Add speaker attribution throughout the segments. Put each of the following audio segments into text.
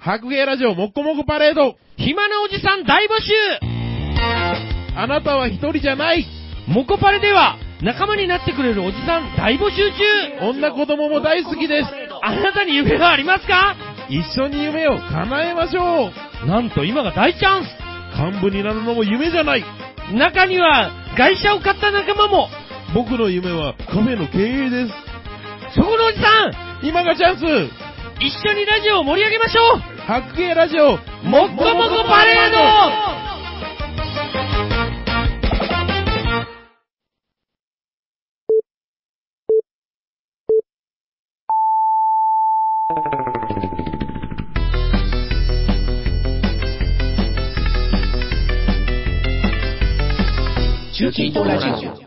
Speaker 1: 白芸ラジオもっこもこパレード。
Speaker 2: 暇なおじさん大募集。
Speaker 1: あなたは一人じゃない。
Speaker 2: もこパレでは仲間になってくれるおじさん大募集中。
Speaker 1: 女子供も大好きです。
Speaker 2: あなたに夢はありますか？
Speaker 1: 一緒に夢を叶えましょ
Speaker 2: う。なんと今が大チャンス。
Speaker 1: 幹部になるのも夢じゃない。
Speaker 2: 中には会社を買った仲間も。
Speaker 1: 僕の夢はカフェの経営です。
Speaker 2: そこのおじさん、
Speaker 1: 今がチャンス。
Speaker 2: 一緒にラジオを盛り上げましょう。
Speaker 1: 白芸ラジオ
Speaker 2: もっこもこパレード。
Speaker 3: 中近東ラジオ。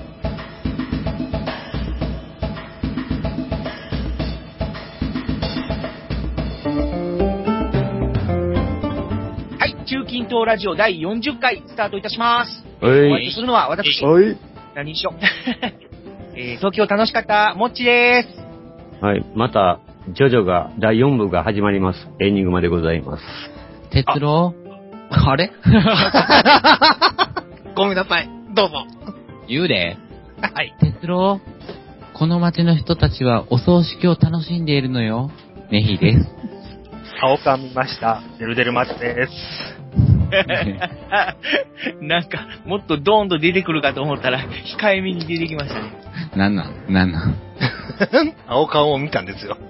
Speaker 3: 中近東ラジオ第40回スタートいたします。お会いするのは私。何しよう。東京楽しかったもっちです。
Speaker 4: はい、またジョジョが第4部が始まります。エンディングまでございます。
Speaker 5: 哲郎、
Speaker 3: あれ？ごめんなさい。どうぞ。
Speaker 5: 言うで。
Speaker 3: はい。
Speaker 5: 哲郎、この街の人たちはお葬式を楽しんでいるのよ。ネヒです。
Speaker 6: 青缶見ました。デルデルマッチです。
Speaker 3: なんか、もっとドーンと出てくるかと思ったら、控えめに出てきましたね。
Speaker 5: なんなん
Speaker 6: 青缶を見たんですよ。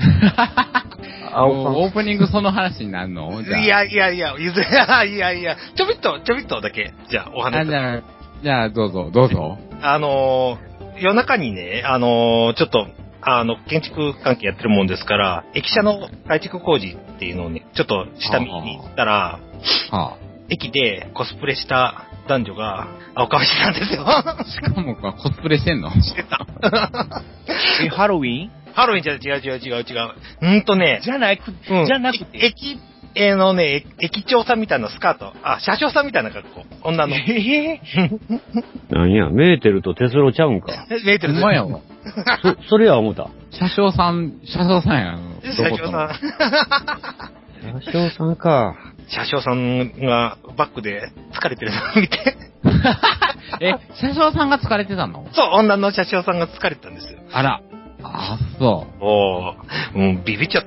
Speaker 5: 青缶。オープニングその話になるの？
Speaker 6: いや、ちょびっとだけ、じゃあ、お話。
Speaker 5: じゃあ、どうぞ。
Speaker 6: 夜中にね、ちょっと、建築関係やってるもんですから、駅舎の改築工事っていうのをね、ちょっと下見に行ったら、駅でコスプレした男女が青顔してたんですよ。
Speaker 5: しかもコスプレしてんの？
Speaker 6: してた。
Speaker 3: ハロウィン
Speaker 6: じゃ違う。
Speaker 3: じゃなくて。駅長さんみたいなスカート。車掌さんみたいな格好。女の。
Speaker 4: なんや、メーテルとテスロちゃうんか。
Speaker 6: メーテル
Speaker 5: ほんまやわ。
Speaker 4: それは思った。
Speaker 5: 車掌さんやん。
Speaker 6: 車掌さん
Speaker 4: か。
Speaker 6: 車掌さんがバックで疲れてるのを見て。
Speaker 5: 車掌さんが疲れてたの？
Speaker 6: そう、女の車掌さんが疲れてたんですよ。
Speaker 5: あら。そう。
Speaker 6: もうビビっちゃって。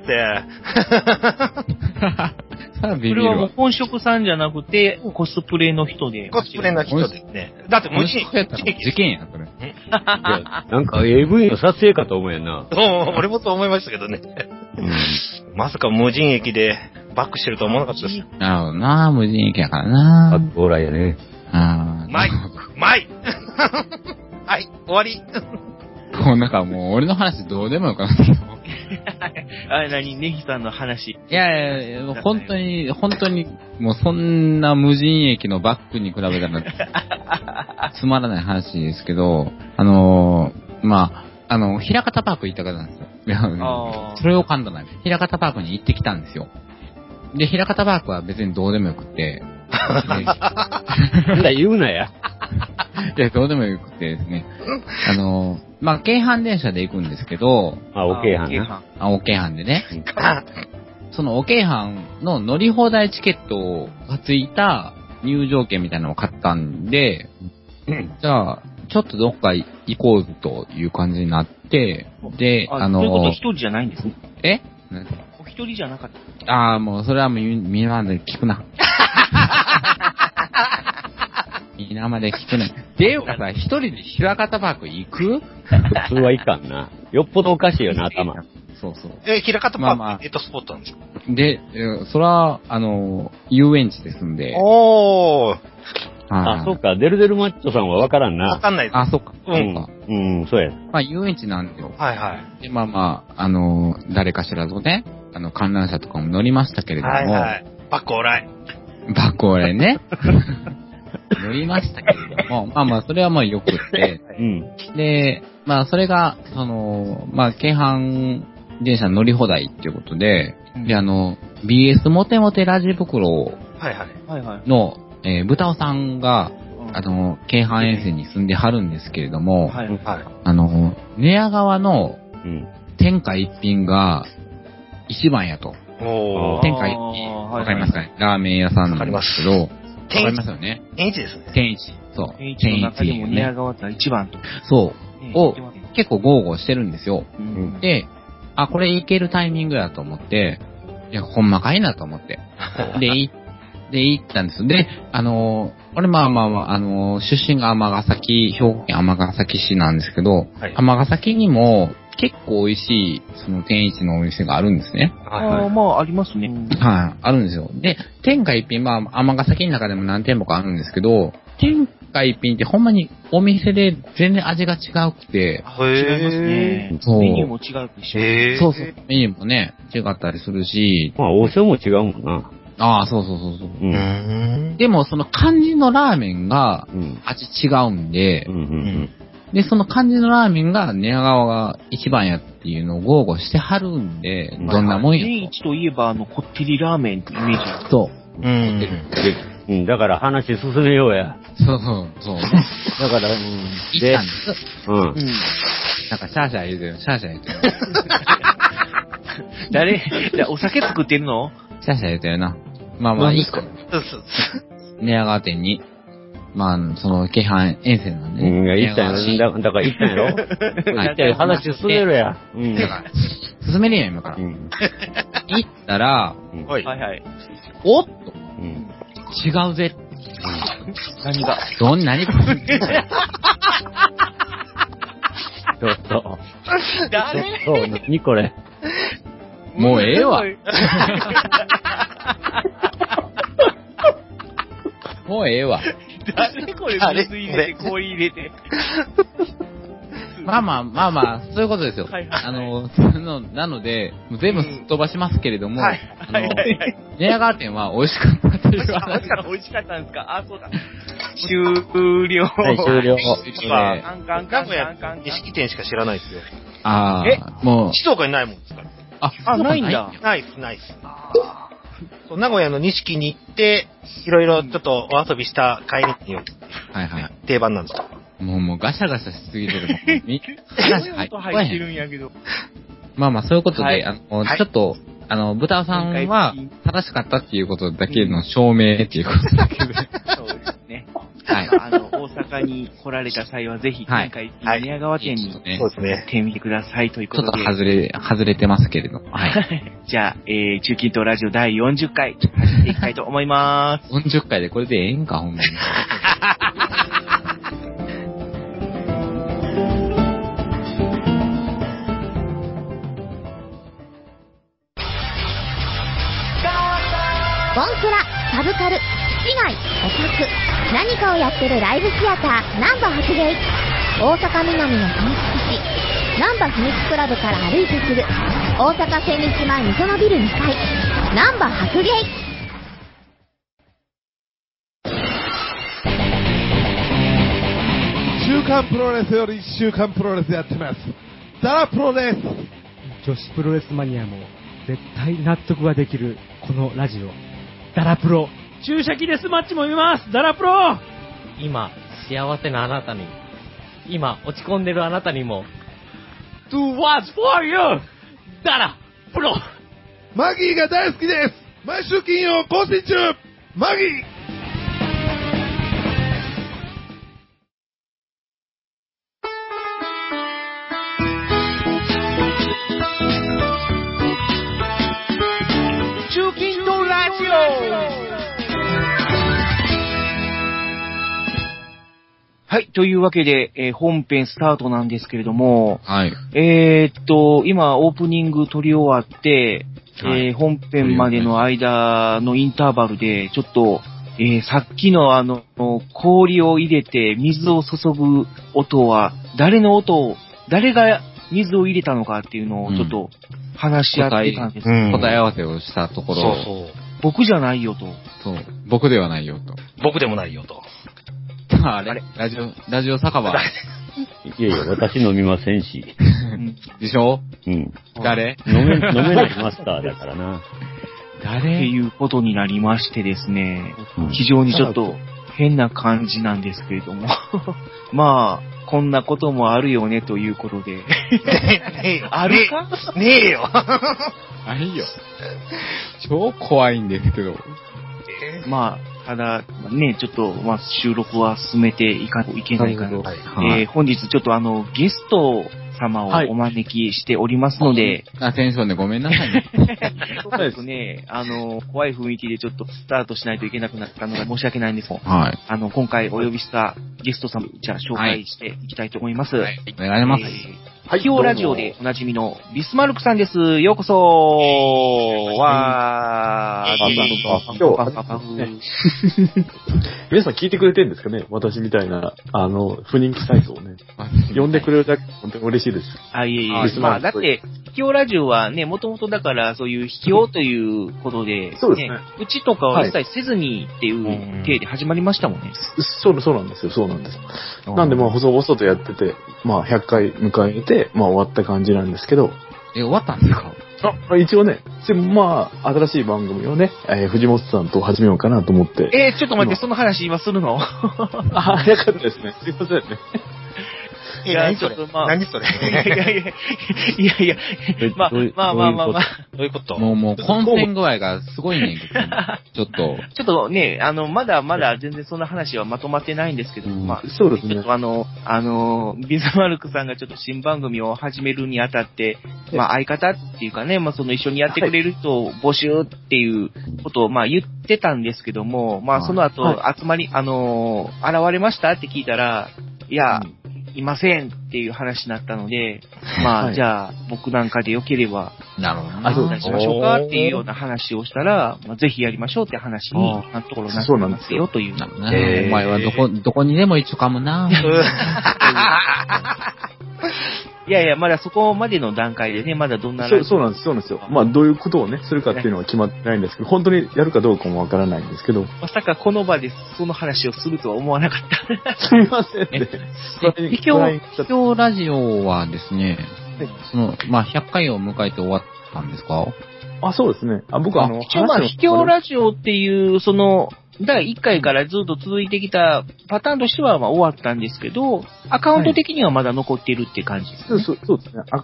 Speaker 3: それはもう本職さんじゃなくて、コスプレの人で。
Speaker 6: コスプレの人ですね。だって無事
Speaker 5: 事件や、それ。
Speaker 4: なんか AV の撮影かと思うやんな。
Speaker 6: 俺もそう思いましたけどね。まさか無人駅でバックしてると思わなかったです。
Speaker 5: なるほどな、無人駅やからな。
Speaker 4: バックオーライやね。
Speaker 6: マイはい、終わり。
Speaker 5: なんかもう俺の話どうでもよかったけど。
Speaker 3: ネギさんの話。
Speaker 5: いや、本当に、もうそんな無人駅のバックに比べたら、つまらない話ですけど、平方パーク行った方なんですよ。いや、それを噛んだない。平方パークに行ってきたんですよ。で、平方パークは別にどうでもよくて、
Speaker 4: なんだ言うなや。
Speaker 5: いや、どうでもよくてですね。京阪電車で行くんですけど、
Speaker 4: お京阪な。
Speaker 5: お京阪でね。そのお京阪の乗り放題チケットがついた入場券みたいなのを買ったんで、じゃあ、ちょっとどっか行こうという感じになって、で、
Speaker 3: そういうこと一人じゃないんですね。お一人じゃなかった。
Speaker 5: もうそれはもうみんなで聞くな。皆まで聞くね。っていうかさ、一人で平方パーク行く？
Speaker 4: 普通はいかんな。よっぽどおかしいよな、頭。
Speaker 5: そう。
Speaker 6: 平方パーク、スポットなんですか？
Speaker 5: で、それは、遊園地ですんで。
Speaker 6: おー。
Speaker 4: そうか。デルデルマッチョさんはわからんな。
Speaker 6: わかんないです。
Speaker 5: そっか。
Speaker 4: そうや。
Speaker 5: 遊園地なんですよ。
Speaker 6: はい。
Speaker 5: で、誰かしらとね、観覧車とかも乗りましたけれども。
Speaker 6: はい。バックオーライ
Speaker 5: ね。乗りましたけれども、それはよくって、で、それが、京阪電車乗り放題っていうことで、で、BS モテモテラジ袋の、豚尾さんが、京阪沿線に住んではるんですけれども、寝屋川の天下一品が一番やと。 天下一品。わかりますかね？ラーメン屋さんなんですけど。わかりますよね。
Speaker 6: 天一ですね。
Speaker 5: 天一。そう。
Speaker 3: 天一の中でも寝屋川店一番と。
Speaker 5: そう。を結構豪語してるんですよ。で、これいけるタイミングだと思って、いや、ほんまかいなと思って。で、行ったんです。で、俺出身が尼崎、兵庫県尼崎市なんですけど、尼崎にも結構美味しい、その天一のお店があるんですね。
Speaker 3: ありますね。
Speaker 5: はい、あるんですよ。で、天下一品、尼崎の中でも何店舗かあるんですけど、天下一品ってほんまにお店で全然味が違うくて。
Speaker 3: 違いますね。
Speaker 5: そう。
Speaker 3: メニューも違うし。
Speaker 5: そう。メニューもね、違ったりするし。
Speaker 4: 王将も違うもんな。
Speaker 5: そう。でも、その漢字のラーメンが味違うんで、で、その漢字のラーメンが寝屋川が一番やっていうのを豪語してはるんで、どんなもんやと。
Speaker 3: 天一といえば、こってりラーメンってイメージある。
Speaker 5: そう。
Speaker 4: だから話進めようや。
Speaker 5: そう。
Speaker 4: だから、
Speaker 5: 行ったんです。なんかシャーシャー言うてる。
Speaker 3: 誰お酒作ってるの？
Speaker 5: シャーシャー言うてるな。いいか。寝屋川店に。その、京阪沿線なんでね。
Speaker 4: 行ったんやろ。だから行ったんやろ。行ったよ。話進めろや。
Speaker 5: だから、進めるやん、今から。行ったら、おっと違うぜ。
Speaker 3: 何が
Speaker 5: 何が
Speaker 4: 何これ。
Speaker 5: もうええわ。もうええわ。
Speaker 3: 誰これ水入れて、氷入れて。
Speaker 5: そういうことですよ。なので、全部すっ飛ばしますけれども、寝屋川店は美味しかったっていう話。
Speaker 3: 美味しかったんですか？そうだ。終了。
Speaker 4: はい、終了。
Speaker 6: 名古屋、錦店しか知らないですよ。
Speaker 5: もう。
Speaker 6: 静岡にないもんですから。
Speaker 3: ないんだ。
Speaker 6: ないっす。名古屋の錦に行って、いろいろちょっとお遊びした帰りに定番なんですよ。
Speaker 5: もうガシャガシャしすぎてるもん。
Speaker 3: 話入ってるんやけど。
Speaker 5: そういうことで、ちょっと、豚さんは正しかったっていうことだけの証明っていうことだけで。
Speaker 3: そうですね。大阪に来られた際はぜひ、天下一品寝屋川店に行ってみてくださいということで。
Speaker 5: ちょっと外れてますけれど。
Speaker 3: じゃあ、中近東ラジオ第40回、走っていきたいと思います。
Speaker 5: 40回でこれでええんか、ほんまに。
Speaker 7: ボンクラ、サブカル、市街、オタク、何かをやってるライブシアター、ナンバ白芸。大阪南の秘密基地、ナンバ秘密クラブから歩いてすぐ、大阪千日前溝のビル2階、ナンバ白芸。
Speaker 1: 週刊プロレスより週刊プロレスやってます。ザラプロです。
Speaker 8: 女子プロレスマニアも絶対納得ができるこのラジオ。ダラプロ。注射器デスマッチも見ます。ダラプロ。
Speaker 2: 今、幸せなあなたに。今、落ち込んでるあなたにも。Do what's for you! ダラプロ。
Speaker 1: マギーが大好きです。毎週金曜更新中。マギー。
Speaker 3: 中近東ラジオ。はい、というわけで、本編スタートなんですけれども、今オープニング撮り終わって、本編までの間のインターバルで、ちょっと、さっきの氷を入れて水を注ぐ音は、誰が水を入れたのかっていうのをちょっと話し合ってたんです。
Speaker 5: 答え合わせをしたところ、
Speaker 3: 僕じゃないよと。
Speaker 5: そう、僕ではないよと。
Speaker 6: 僕でもないよと。
Speaker 5: あれラジオ酒場。
Speaker 4: いやいや、私飲みませんし。
Speaker 5: でしょ？誰？
Speaker 4: 飲めないマスターだからな。
Speaker 3: 誰？っていうことになりましてですね、非常にちょっと変な感じなんですけれども。まあ、 こんなこともあるよねということで。
Speaker 6: ねえよ。
Speaker 3: あるか
Speaker 6: ねえよ。
Speaker 5: ないよ。超怖いんですけど。
Speaker 3: まあ、ただ、ね、ちょっと、まあ、収録は進めていかないといけないから、本日ちょっとゲスト様をお招きしておりますので、
Speaker 5: テンションでごめんなさいね。
Speaker 3: そうですね、怖い雰囲気でちょっとスタートしないといけなくなったのが申し訳ないんですが、
Speaker 5: はい。
Speaker 3: 今回お呼びしたゲスト様、じゃあ紹介していきたいと思います。
Speaker 5: はい、お願いします。
Speaker 3: 秘境ラジオでおなじみのビスマルクさんです。ようこそわー。
Speaker 1: 皆さん聞いてくれてるんですかね？私みたいな、不人気サイトをね。呼んでくれるだけ本当に嬉しいです。
Speaker 3: いえいえ。まあ、だって、秘境ラジオはね、もともとだから、そういう秘境ということで、
Speaker 1: そうですね。
Speaker 3: うちとかは一切せずにっていう体で始まりましたもんね。
Speaker 1: そうなんですよ。そうなんです。なんで、まあ、細々とやってて、まあ、100回迎えて、まあ、終わった感じなんですけど。
Speaker 5: 終わったんですか？
Speaker 1: 一応ね、まあ、新しい番組をね、藤本さんと始めようかなと思って。
Speaker 3: ちょっと待って、その話今するの？
Speaker 1: 早かったですね。すいませんね。
Speaker 6: 何それ？何それ？
Speaker 3: いや、まあ。ど
Speaker 6: ういうこと？
Speaker 5: もう、混戦具合がすごいねんけど、ちょっと
Speaker 3: ね、まだ全然そんな話はまとまってないんですけど、まあ、
Speaker 1: そうですね。
Speaker 3: ちょっとビズマルクさんがちょっと新番組を始めるにあたって、まあ、相方っていうかね、まあ、その一緒にやってくれる人を募集っていうことを、まあ、言ってたんですけども、まあ、その後、集まり、現れましたって聞いたら、いや、いませんっていう話になったので、まあ、じゃあ、僕なんかでよければ、
Speaker 5: なるほどね。
Speaker 3: お願いしましょうかっていうような話をしたら、まあ、ぜひやりましょうって話になったところになってますよという。
Speaker 5: お前はどこにでも一緒かもな。
Speaker 3: いや、まだそこまでの段階でね、まだどんな
Speaker 1: そうなんですよ。まあ、どういうことをね、するかっていうのは決まってないんですけど、本当にやるかどうかもわからないんですけど。
Speaker 3: まさかこの場でその話をするとは思わなかった。
Speaker 1: すみませんね。
Speaker 5: 秘境ラジオはですね、まあ、100回を迎えて終わったんですか？
Speaker 1: そうですね。僕
Speaker 3: 秘境ラジオっていう、第1回からずっと続いてきたパターンとしてはまあ終わったんですけど、アカウント的にはまだ残ってるって感じですね。
Speaker 1: そうですね。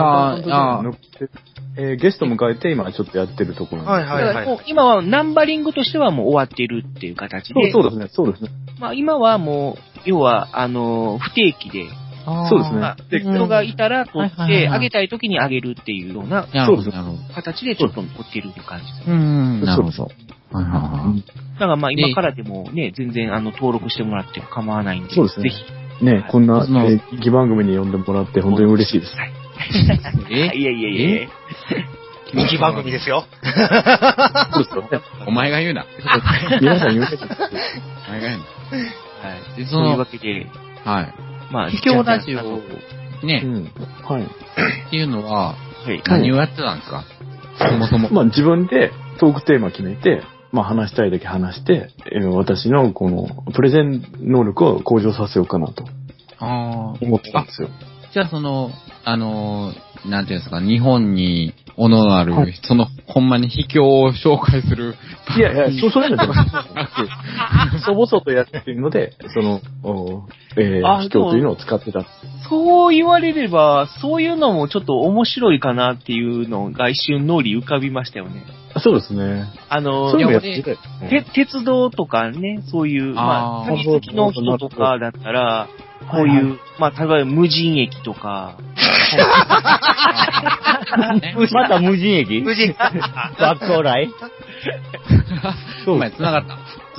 Speaker 1: ゲスト迎えて今ちょっとやってるところなんです。
Speaker 3: 今はナンバリングとしてはもう終わってるっていう形で。
Speaker 1: そうですね。
Speaker 3: まあ今はもう、要は、不定期で。
Speaker 1: そうですね。
Speaker 3: まあ、人がいたら取って、あげたい時にあげるっていうような、形でちょっと取ってるっていう感じです。
Speaker 5: なるほど。
Speaker 3: だからまあ今からでもね、全然登録してもらって構わないんで、
Speaker 1: そうですね。
Speaker 3: ぜひ。
Speaker 1: ね、こんな人気番組に呼んでもらって本当に嬉しいです。
Speaker 3: いや。
Speaker 6: 人気番組ですよ。
Speaker 1: そうですよ。
Speaker 5: お前が言うな。
Speaker 1: 皆さん言うな。
Speaker 5: お前が言うな。
Speaker 3: はい。そういうわけで、
Speaker 5: はい。
Speaker 3: まあ、
Speaker 5: 秘境ラジオ、ね、
Speaker 1: はい。
Speaker 5: っていうのは、何をやってたんですか？そもそも。
Speaker 1: まあ自分でトークテーマ決めて、まあ話したいだけ話して、私のこのプレゼン能力を向上させようかなと思ってたんですよ。
Speaker 5: じゃあなんていうんですか、日本におのある、ほんまに秘境を紹介する。
Speaker 1: いや、そういうのじゃなくて、そぼそとやってるので、秘境というのを使ってた。
Speaker 3: そう言われれば、そういうのもちょっと面白いかなっていうのが一瞬脳裏浮かびましたよね。
Speaker 1: そうですね。
Speaker 3: そういうのやってたよね。鉄道とかね、そういう、まあ、旅好きの人とかだったら、こういう、まあ、例えば無人駅とか。
Speaker 4: また無人駅？
Speaker 6: 無人
Speaker 4: 学校来？
Speaker 5: お前繋がった。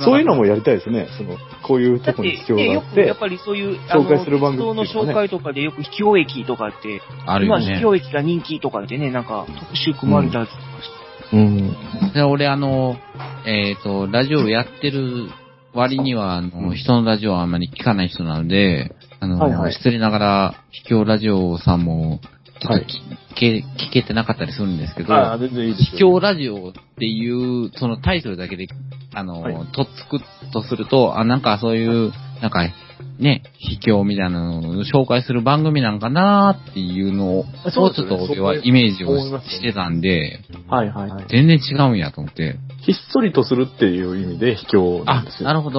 Speaker 1: そういうのもやりたいですね。こういうとこに秘境があって。
Speaker 3: やっぱりそういう、
Speaker 1: 紹介する番組。
Speaker 3: 鉄道の紹介とかでよく秘境駅とかって、今秘境駅が人気とかでね、なんか特集組まれたりとかして。
Speaker 5: で、俺ラジオやってる割には、人のラジオはあんまり聞かない人なので、失礼ながら、秘境ラジオさんも、ちょっと聞けてなかったりするんですけど、秘境ラジオっていう、そのタイトルだけで、とっつくとすると、なんかそういう、なんか、ね、秘境みたいなのを紹介する番組なんかなーっていうのを、ちょっと俺はイメージをしてたんで、全然違うんやと思って。
Speaker 1: ひっそりとするっていう意味で秘境なんですよ。
Speaker 5: なるほど。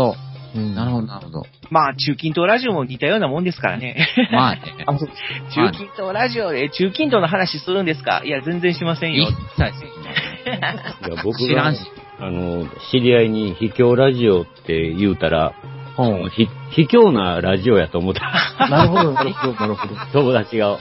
Speaker 5: なるほど、なるほど。
Speaker 3: まあ、中近東ラジオも似たようなもんですからね。
Speaker 5: まあね。
Speaker 3: 中近東ラジオで中近東の話するんですか？いや、全然しませんよ。
Speaker 5: 一切
Speaker 4: いや僕知らんし。知り合いに秘境ラジオって言うたら、卑怯なラジオやと思った。
Speaker 1: なるほど、なるほど、なるほど。
Speaker 4: 友達がおって、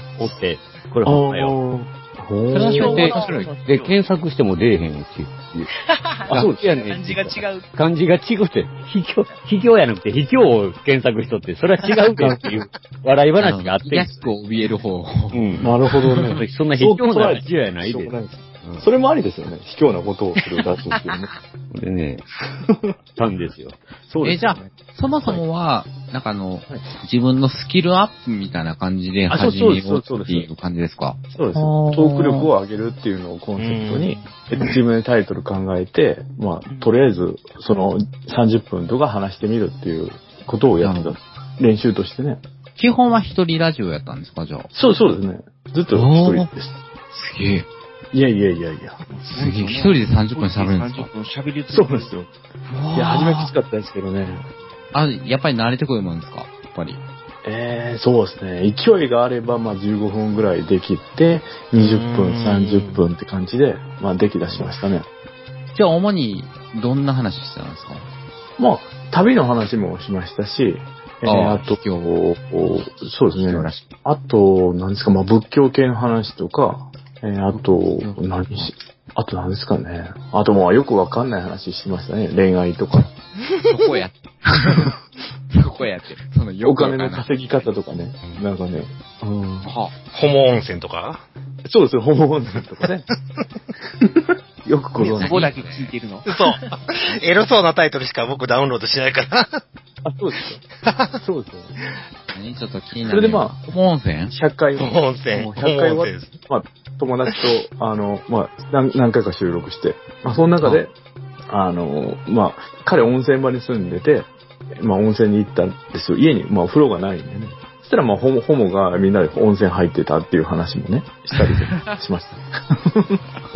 Speaker 4: これほんまよ。それはで、検索しても出えへんし。
Speaker 3: あ、そうですやね。漢字が違う。
Speaker 4: 漢字が違うって、卑怯やなくて、卑怯を検索しとって、それは違うかっていう、笑い話があって。
Speaker 5: 安く怯える方。
Speaker 1: なるほどね。
Speaker 4: そんな卑怯なラジオやないで。
Speaker 1: それもありですよね。卑怯なことをするラジオっていうね。
Speaker 4: これね、たんですよ。
Speaker 5: そうです。じゃあ、そもそもは、なんか自分のスキルアップみたいな感じで始めようっていう感じですか？
Speaker 1: そうです。トーク力を上げるっていうのをコンセプトに、自分でタイトル考えて、まあ、とりあえず、その30分とか話してみるっていうことをやった。練習としてね。
Speaker 5: 基本は一人ラジオやったんですか、じゃあ？
Speaker 1: そうですね。ずっと一人です。
Speaker 5: すげえ。
Speaker 1: いや。
Speaker 5: すげえ、一人で30分喋るんですか？
Speaker 3: 喋り
Speaker 1: そうですよ。いや、初めきつかったですけどね。
Speaker 5: やっぱり慣れてくるもんですか？やっぱり。
Speaker 1: そうですね。勢いがあれば、まあ15分ぐらいできて、20分、30分って感じで、まあでき出しましたね。
Speaker 5: じゃあ主にどんな話してたんですか？
Speaker 1: まあ、旅の話もしましたし、あと、そうですね。あと、何ですか、まあ仏教系の話とか、あと何ですかね。あともうよくわかんない話しましたね。恋愛とか。
Speaker 5: そこやって。そこやって。
Speaker 1: お金の稼ぎ方とかね。なんかね。
Speaker 6: ホモ温泉とか？
Speaker 1: そうですよ、ホモ温泉とかね。よくご存知。
Speaker 3: そこだけ聞いてるの。
Speaker 6: そう。エロそうなタイトルしか僕ダウンロードしないから。
Speaker 1: あ、そうですか。そうですよね。
Speaker 5: ちょっと気になる。
Speaker 1: それでまあ、
Speaker 5: ホモ温泉
Speaker 1: ?100 回
Speaker 6: ホモ温泉。
Speaker 1: 100回は、まあ、友達と、まあ、何回か収録して、まあ、その中で、まあ、彼温泉場に住んでて、まあ、温泉に行ったんですよ。家に、まあ、風呂がないんでね。そしたら、まあ、ホモがみんなで温泉入ってたっていう話もね、したりしました。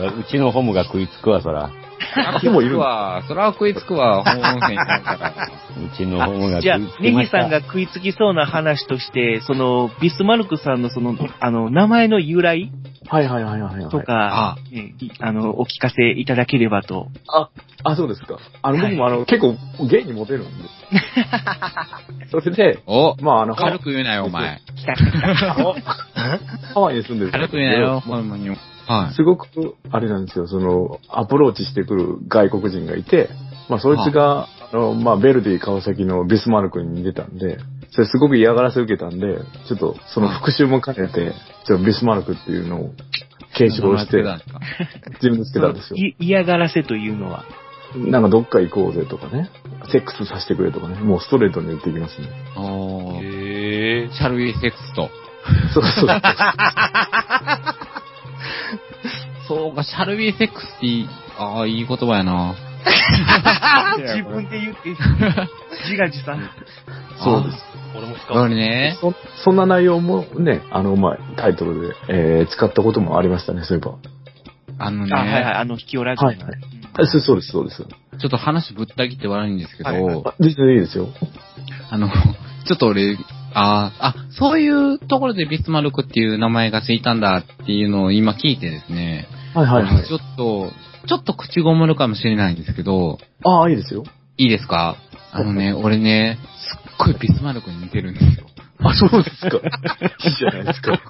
Speaker 4: うちのホモが食いつくわ、そら。
Speaker 5: ホモいるわ。そら食いつくわ、ホモ温泉になるから。
Speaker 4: うちのホモが食いつきました。
Speaker 3: じゃあ、ネギさんが食いつきそうな話として、ビスマルクさんの名前の由来とか、お聞かせいただければと。
Speaker 1: そうですか。僕も結構ゲイにモテるんで。それで、まあ
Speaker 5: 軽く言うなよ、お前。
Speaker 1: ハワイに住んでる。
Speaker 5: 軽く言うなよ、ほんまに。はい。
Speaker 1: すごく、あれなんですよ、アプローチしてくる外国人がいて、まあ、そいつが、まあ、ベルディ川崎のビスマルクに似てたんで、それすごく嫌がらせ受けたんで、ちょっと、その復習も兼ねて、ちょっとビスマルクっていうのを継承して、自分でつけたんですよ。
Speaker 3: 嫌がらせというのは
Speaker 1: なんかどっか行こうぜとかね、セックスさせてくれとかね、もうストレートに言っていきますね。
Speaker 5: シャルウィーセックスと。
Speaker 1: そう。
Speaker 5: そうか、シャルウィーセックスっていい言葉やな。
Speaker 3: 自分で言って、自画自賛。
Speaker 1: そうです。
Speaker 6: 俺も使う。
Speaker 5: ね。
Speaker 1: そんな内容もね、まあ、タイトルで、使ったこともありましたね、そういえば。
Speaker 3: 秘境ラジオ。はい。
Speaker 1: そうです。ちょ
Speaker 5: っと話ぶった切って悪いんですけど。
Speaker 1: 全然いいですよ。
Speaker 5: ちょっと俺、そういうところでビスマルクっていう名前がついたんだっていうのを今聞いてですね。
Speaker 1: はい。
Speaker 5: ちょっと口ごもるかもしれないんですけど。
Speaker 1: いいですよ。
Speaker 5: いいですか？俺ね、すっごいビスマルクに似てるんですよ。
Speaker 1: そうですか。いいじゃないですか。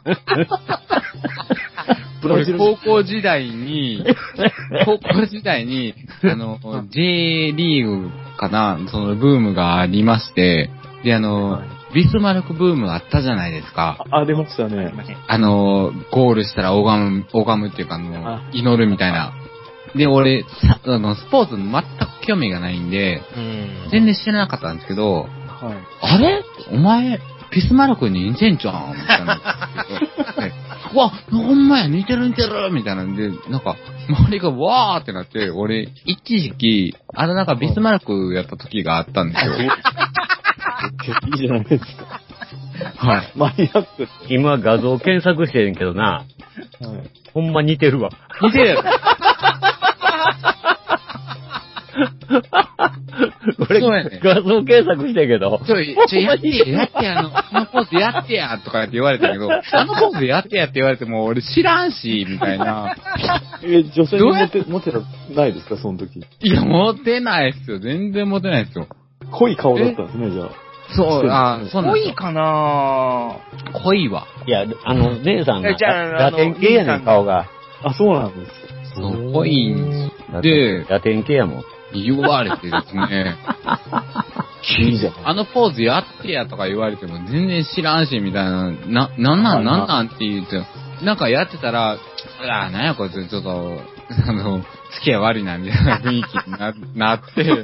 Speaker 5: 高校時代に、J リーグかな、そのブームがありまして、で、ビスマルクブームあったじゃないですか。
Speaker 1: 出ましたね。
Speaker 5: ゴールしたら拝むっていうか、祈るみたいな。で、俺、スポーツ全く興味がないんで、全然知らなかったんですけど、あれお前、ビスマルクに似てんじゃんみたいな。うわ、ほんまや、似てるみたいなんで、なんか、周りがわーってなって、俺、一時期、なんかビスマルクやった時があったんですよ。
Speaker 1: いいじゃないですか。
Speaker 5: はい。
Speaker 1: マニアック。
Speaker 4: 今画像検索してんけどな。ほんま似てるわ。
Speaker 5: 似てる。
Speaker 4: 俺、
Speaker 5: そうやね
Speaker 4: 画像検索してんけど。
Speaker 5: やってや、あのポーズやってや、とかって言われたけど、あのポーズやってやって言われても、俺知らんし、みたいな。
Speaker 1: 女性にモテないですか、その時。
Speaker 5: いや、モテないっすよ。全然モテないっすよ。
Speaker 1: 濃い顔だったんですね、じゃあ。
Speaker 5: そう、そうなんですよ。
Speaker 3: 濃いかな
Speaker 5: 濃いわ。
Speaker 4: いや、姉さんが、
Speaker 3: じゃあ
Speaker 4: ラテン系やねん、顔が。
Speaker 1: あ、そうなんです。
Speaker 5: そう、濃いんですよ。で、
Speaker 4: ラテン系やもん。
Speaker 5: 言われてですね。
Speaker 1: いいじゃん。
Speaker 5: あのポーズやってやとか言われても全然知らんし、みたいな。なんなんって言って、なんかやってたら、なんやこいつ、ちょっと、付き合い悪いな、みたいな雰囲気になって、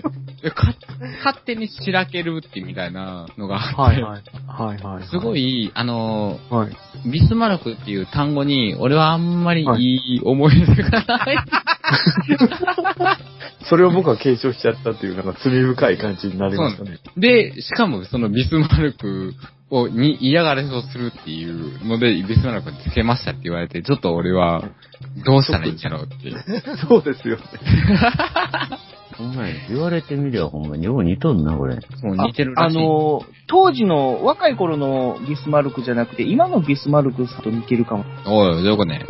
Speaker 5: 勝手にしらけるってみたいなのがあって、
Speaker 1: はい。
Speaker 5: すごい、
Speaker 1: はい。
Speaker 5: ビスマルクっていう単語に、俺はあんまりいい思い出がない。
Speaker 1: それを僕は継承しちゃったっていう、なんか罪深い感じになりましたね。
Speaker 5: で、しかもそのビスマルクに嫌がらせをするっていうので、ビスマルクにつけましたって言われて、ちょっと俺は、どうしたらいいんだろうっていう。
Speaker 1: そうですよね。
Speaker 4: ほんまや、言われてみりゃほんまによう似とんな、これ。
Speaker 5: そう、似てるらしい。
Speaker 3: 当時の若い頃のビスマルクじゃなくて、今のビスマルクと似てるかも。
Speaker 5: おい、どういうことね。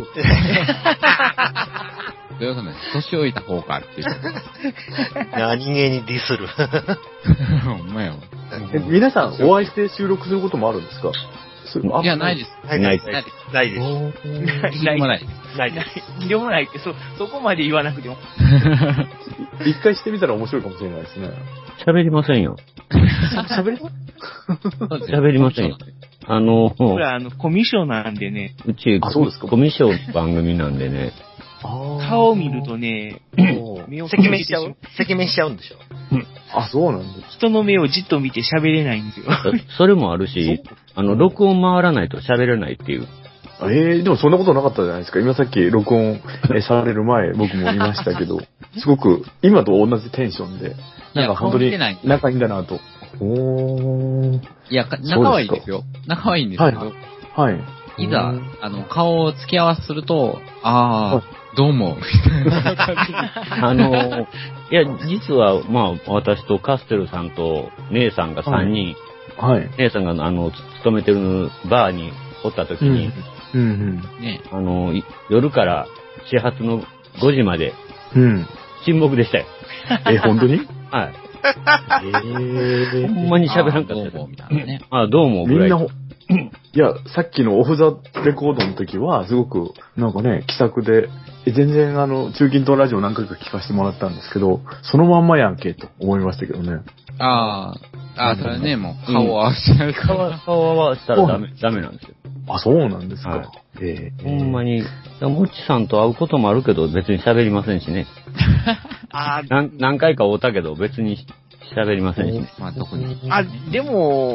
Speaker 5: どういうことね。年老いた方かっていう。
Speaker 6: 何気にディスる。
Speaker 5: ほんまよ。
Speaker 1: 皆さんお会いして収録することもあるんですか？
Speaker 5: いや、ないです。
Speaker 6: ないです。ないです。
Speaker 5: ないもない。
Speaker 6: ないです。
Speaker 3: でもないって、そこまで言わなくても。
Speaker 1: 一回してみたら面白いかもしれないですね。
Speaker 4: 喋りませんよ。
Speaker 1: 喋
Speaker 4: りませんよ。
Speaker 3: これコミュ障なんでね。
Speaker 4: うち、
Speaker 1: そうですか。
Speaker 4: コミュ障の番組なんでね。
Speaker 3: 顔を見るとね、
Speaker 6: 目を赤面しちゃう？赤面しちゃうんでしょ。
Speaker 1: あ、そうなんです。
Speaker 3: 人の目をじっと見て喋れないんですよ。
Speaker 4: それもあるし、録音回らないと喋れないっていう。
Speaker 1: でもそんなことなかったじゃないですか。今さっき録音される前、僕もいましたけど、すごく今と同じテンションで、なんか本当に仲いいんだなと。
Speaker 5: いや、仲はいいんですよ。仲はいいんですけど、
Speaker 1: はい。
Speaker 5: いざ、顔を付き合わせると、どうも、みたいな感じ。
Speaker 4: いや、実は、まあ、私とカステルさんと姉さんが3人、
Speaker 1: はい。
Speaker 4: 姉さんが、勤めてるバーにおった時に、
Speaker 5: ね、
Speaker 4: 夜から始発の5時まで、沈黙でしたよ。
Speaker 1: 本当に？
Speaker 4: はい。ほんまに喋らんかった
Speaker 5: どうも、みたいなね。
Speaker 1: どうもぐらい。いや、さっきのオフザレコードの時は、すごく、なんかね、気さくで、全然中近東ラジオ何回か聞かせてもらったんですけど、そのまんまやんけ、と思いましたけどね。
Speaker 5: それね、もう、顔を合わせない
Speaker 4: 顔を合わせたらダメなんですよ。
Speaker 1: そうなんですか。
Speaker 4: ほんまに、もっちさんと会うこともあるけど、別に喋りませんしね。何回か会うたけど、別に喋りませんしね。
Speaker 5: まあ、特に。
Speaker 3: でも、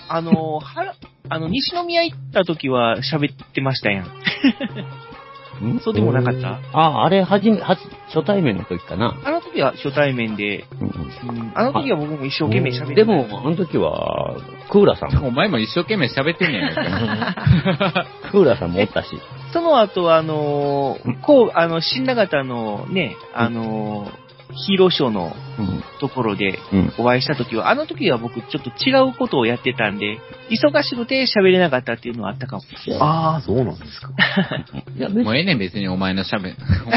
Speaker 3: 西宮行った時は喋ってましたやん。そうでもなかった？
Speaker 4: あれ、初対面の時かな。
Speaker 3: あの時は初対面で、あの時は僕も一生懸命喋ってた。
Speaker 4: でも、あの時は、クーラさん。
Speaker 5: お前も一生懸命喋ってんねんよ。
Speaker 4: クーラさんもおったし。
Speaker 3: その後、新長田のね、ヒーローショーのところでお会いしたときは、あの時は僕ちょっと違うことをやってたんで、忙しくて喋れなかったっていうのはあったかも。
Speaker 1: そうなんですか。
Speaker 5: いや、もうええねん別にお前の喋る。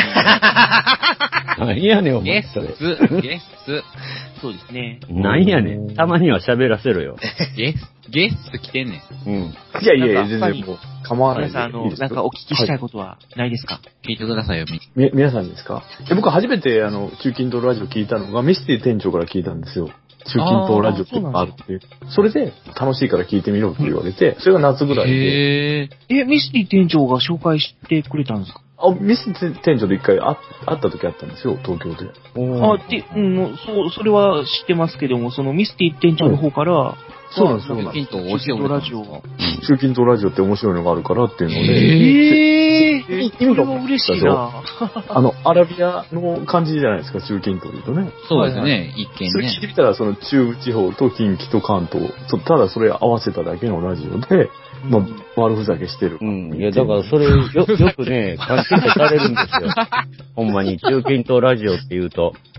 Speaker 4: 何やねんお前。
Speaker 5: ゲス。
Speaker 3: そうですね。
Speaker 4: 何やねん。たまには喋らせろよ。
Speaker 5: ゲス来てんねん。
Speaker 1: いや、全然もう構わない。
Speaker 3: 皆さん、なんかお聞きしたいことはないですか？
Speaker 5: 聞いてくださいよ、
Speaker 1: 皆さんですか？僕初めて中近東ラジオ聞いたのが、ミスティ店長から聞いたんですよ。中近東ラジオってあるっていう。それで、楽しいから聞いてみろって言われて、それが夏ぐらいで。
Speaker 3: ミスティ店長が紹介してくれたんですか？
Speaker 1: ミスティ店長で一回会った時あったんですよ、東京で。
Speaker 3: それは知ってますけども、そのミスティ店長の方から、
Speaker 1: そうなんですよ。
Speaker 3: 中近東ラジオが。
Speaker 1: 中近東ラジオって面白いのがあるからっていうので。
Speaker 3: 意味が嬉しいな。
Speaker 1: アラビアの感じじゃないですか、中近東で言うとね。
Speaker 5: そうですね、一見ね。
Speaker 1: それ聞いてみたら、その中部地方と近畿と関東、ただそれ合わせただけのラジオで、悪ふざけしてる。
Speaker 4: いや、だからそれよくね、勘違いされるんですよ。ほんまに、中近東ラジオって言うと。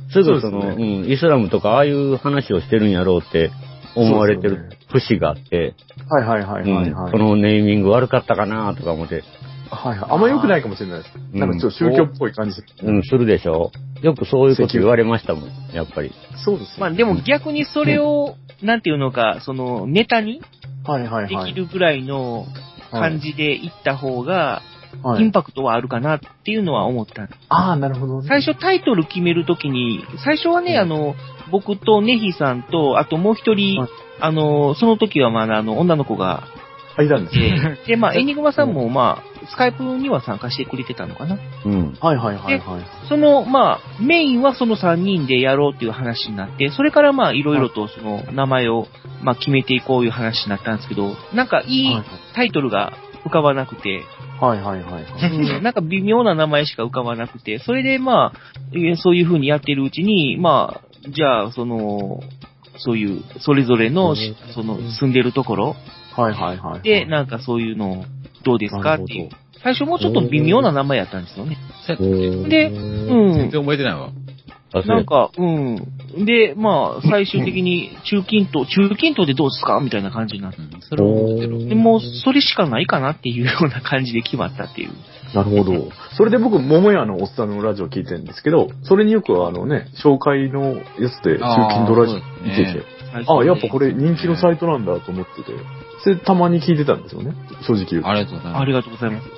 Speaker 4: すぐイスラムとかああいう話をしてるんやろうって思われてる節があって、
Speaker 1: はい。
Speaker 4: このネーミング悪かったかなとか思って。
Speaker 1: はい。あんま良くないかもしれないです。なんかちょっと宗教っぽい感じす
Speaker 4: る。するでしょ。よくそういうこと言われましたもん、やっぱり。
Speaker 1: そうです。
Speaker 3: まあでも逆にそれを、なんていうのか、ネタにできるぐらいの感じでいった方が、インパクトはあるかなっていうのは思った。
Speaker 1: ああ、なるほど、ね。
Speaker 3: 最初タイトル決めるときに、最初はね、僕とネヒさんと、あともう一人、その時はまだ女の子が、
Speaker 1: いたんですね。
Speaker 3: で、まあ、エニグマさんもまあ、スカイプには参加してくれてたのかな。
Speaker 1: うん。はい。
Speaker 3: で、まあ、メインはその3人でやろうっていう話になって、それからまあ、いろいろとその名前を、まあ、決めていこういう話になったんですけど、なんかいいタイトルが浮かばなくて、なんか微妙な名前しか浮かばなくて、それでまあ、そういう風にやってるうちに、まあ、じゃあ、そういう、それぞれの、住んでるところ、で、なんかそういうの、どうですかっていう。最初もうちょっと微妙な名前やったんですよね。で、
Speaker 5: 全然覚えてないわ。
Speaker 3: なんか、で、まあ、最終的に中近東でどうですかみたいな感じになって。
Speaker 5: それを覚えてる。
Speaker 3: でもう、それしかないかなっていうような感じで決まったっていう。
Speaker 1: なるほど。それで僕、桃屋のおっさんのラジオ聞いてるんですけど、それによく紹介のやつで中近東ラジオ見てて、やっぱこれ人気のサイトなんだと思ってて、それたまに聞いてたんですよね。正直言うと。
Speaker 3: ありがとうございます。ありがとうございます。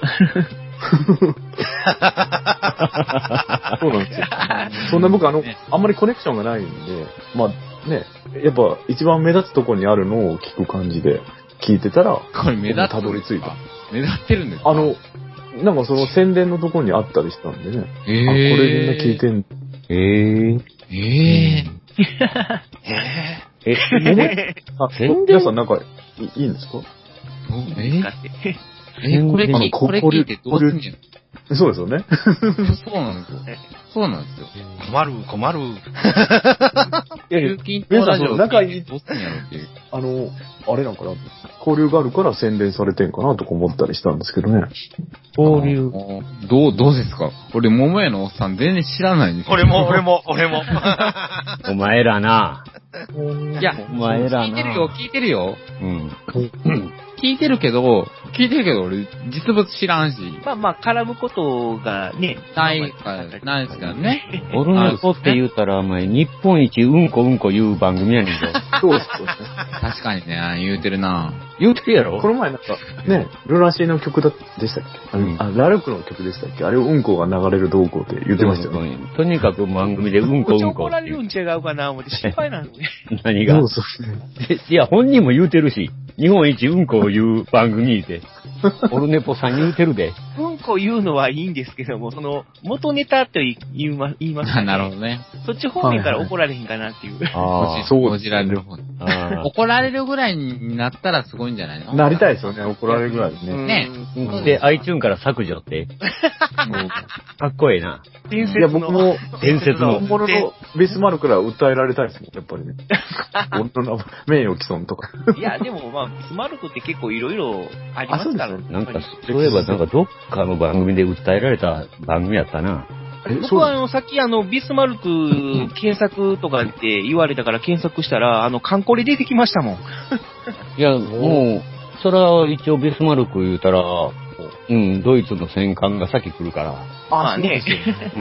Speaker 1: そうなんですよ。そんな僕あんまりコネクションがないんで、まあね、やっぱ一番目立つところにあるのを聞く感じで聞いてたら、
Speaker 5: これ目立つ
Speaker 1: たどり着いた。
Speaker 5: 目立ってるんですか？
Speaker 1: なんかその宣伝のところにあったりしたんでね。これみんな聞いてん。皆さんなんかいいんですか？
Speaker 5: これ聞いてどうすんじゃん。
Speaker 1: そうですよね。
Speaker 5: そうなんですよ。そうなんですよ。
Speaker 6: 困る。
Speaker 1: 皆さん、仲いい、どうすんやろっていう。あれなんかな、交流があるから宣伝されてんかなとか思ったりしたんですけどね。
Speaker 4: 交流。
Speaker 5: どうですか？俺、桃屋のおっさん全然知らないんですよ。
Speaker 6: 俺も。
Speaker 4: お前らな。
Speaker 5: いや、
Speaker 4: お前らな。
Speaker 5: 聞いてるよ。聞いてるけど、俺、実物知らんし。
Speaker 3: まあ、絡むことがね、
Speaker 5: ないですからね。
Speaker 4: オルネポって言うたら、お前、日本一うんこ言う番組やねんぞ。
Speaker 1: そうですね。
Speaker 5: 確かにね、言うてるな。
Speaker 4: 言うてるやろ？
Speaker 1: この前なんか、ね、ルナシーの曲でしたっけ？ラルクの曲でしたっけ？あれをうんこが流れるどうこうって言ってましたよね。
Speaker 4: とにかく番組でうんこ。
Speaker 3: 怒られるん違うかな思って心配なのね。
Speaker 4: 何が？いや、本人も言うてるし、日本一うんこを言う番組で、オルネポさん言うてるで。
Speaker 3: うんこ言うのはいいんですけども、元ネタって言いますね。
Speaker 5: なるほどね。
Speaker 3: そっち方面から怒られへんかなっていう。
Speaker 5: こじられる方。怒られるぐらいになったらすごいんじゃないの？
Speaker 1: なりたいですよね、怒られるぐらいね。
Speaker 4: ね。で、iTunes から削除って。かっこいいな。
Speaker 1: いや、僕も、
Speaker 4: 伝説の。
Speaker 1: 本物のビスマルクから訴えられたいですもん、やっぱりね。俺の名誉毀損とか。
Speaker 3: いや、でもまあ、ビスマルクって結構いろいろありますからね。
Speaker 4: なんか、そういえばなんかどっかの番組で訴えられた番組やったな。
Speaker 3: 僕はさっきビスマルク検索とかって言われたから検索したら、カンコレ出てきましたもん。
Speaker 4: いや、もう、それは一応ビスマルク言うたら、ドイツの戦艦が先来るから。
Speaker 3: ああね。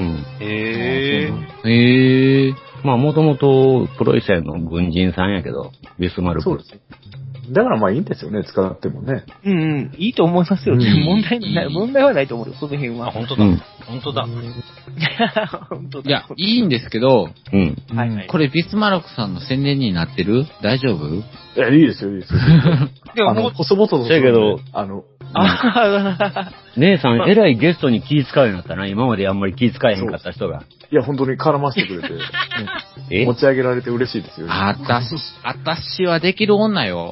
Speaker 4: まあ、もともとプロイセンの軍人さんやけど、ビスマルク。
Speaker 1: そうです。だからまあいいんですよね、使ってもね。
Speaker 3: いいと思いますよ。問題はないと思うよ、その辺は。
Speaker 6: 本当だ。
Speaker 5: いや、いいんですけど、
Speaker 3: はいはい。
Speaker 5: これビスマルクさんの宣伝になってる？大丈夫？
Speaker 1: いや、いいですよ。でも、細々と。
Speaker 4: だけど、姉さん、えらいゲストに気使うようになったな。今まであんまり気使えへんかった人が。
Speaker 1: いや、本当に絡ませてくれて、持ち上げられて嬉しいですよね。
Speaker 5: 私はできる女よ。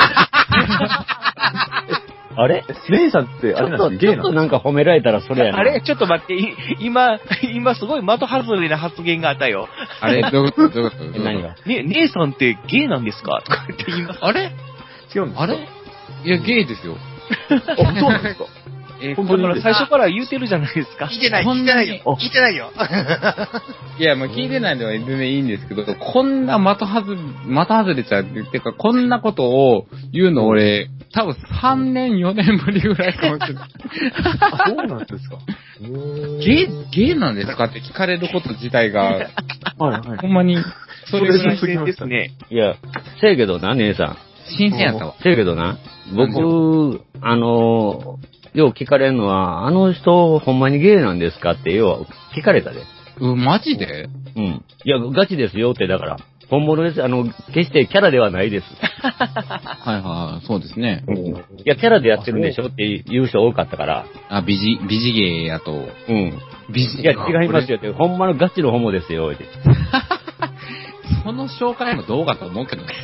Speaker 4: あれ
Speaker 1: 姉さんって、あれなんですか？
Speaker 4: ちょっとなんか褒められたらそれやな。
Speaker 3: あれちょっと待って、今すごい的外れな発言があったよ。
Speaker 5: あれどういうこと
Speaker 4: 何が？
Speaker 3: 姉さんってゲイなんですかとかって言います。
Speaker 5: あれ
Speaker 1: 違うんですか？
Speaker 5: あれいや、ゲイですよ。
Speaker 1: そうなんですか？
Speaker 3: だから最初から言うてるじゃないですか。
Speaker 6: 聞いてないよ。聞いてないよ。
Speaker 5: いや、もう聞いてないのは全然いいんですけど、こんな的外れちゃうっていうか、こんなことを言うの俺、多分3年、4年ぶりぐらいかもしれない。
Speaker 1: そうなんですか。
Speaker 5: ゲイなんですかって聞かれること自体が、
Speaker 1: はいはい。
Speaker 5: ほんまに、それぐらい
Speaker 1: それですね。
Speaker 4: いや、せやけどな、姉さん。
Speaker 5: 新鮮やったわ。
Speaker 4: せやけどな、僕、よう聞かれるのは、あの人、ほんまにゲイなんですかって、要は、聞かれたで。
Speaker 5: マジで？
Speaker 4: うん。いや、ガチですよって、だから、本物です。決してキャラではないです。
Speaker 5: はいはい、そうですね。
Speaker 4: いや、キャラでやってるんでしょって言う人多かったから。
Speaker 5: 美人芸やと。
Speaker 4: うん。いや、違いますよって、ほんまのガチのホモですよ、って。
Speaker 5: その紹介もどうかと思うけどね。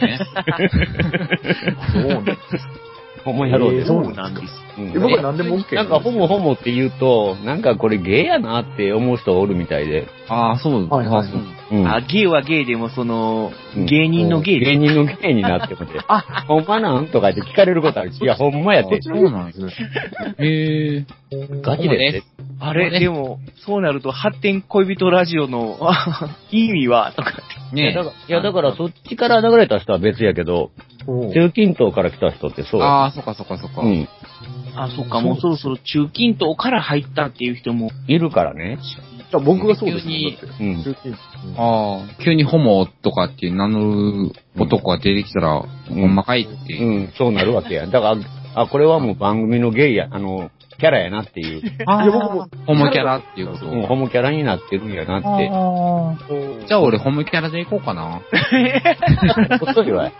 Speaker 1: そうなんです。
Speaker 4: ホモ野郎です。
Speaker 1: そうなんです。僕は何でも OK
Speaker 4: なんかホモって言うと、なんかこれゲイやなって思う人おるみたいで。
Speaker 5: ああ、そうです。はいはい。
Speaker 3: ゲイはゲイでも芸人のゲイで。
Speaker 4: 芸人のゲイになってもて。ほんまなんとかって聞かれることあるし、いや、ほんまやって。
Speaker 5: そうなんですね。へえ。
Speaker 4: ガチです。
Speaker 3: あれ、でも、そうなると、発展恋人ラジオの意味はとかって。
Speaker 4: ねいや、だからそっちから流れた人は別やけど、中近東から来た人ってそう。
Speaker 5: ああ、そっか。
Speaker 4: うん。
Speaker 3: そっか、もうそろそろ中近東から入ったっていう人も。
Speaker 4: いるからね。
Speaker 1: 僕がそうですね。
Speaker 5: 急にホモとかって名乗る男が出てきたら、ほんまかいっていう。
Speaker 4: そうなるわけや。だから、これはもう番組のゲイや、キャラやなっていう。
Speaker 5: いや、僕も。ホモキャラっていうこと。
Speaker 4: ホモキャラになってるんやなって。
Speaker 5: じゃあ俺ホモキャラでいこうかな。
Speaker 4: ほっといわ。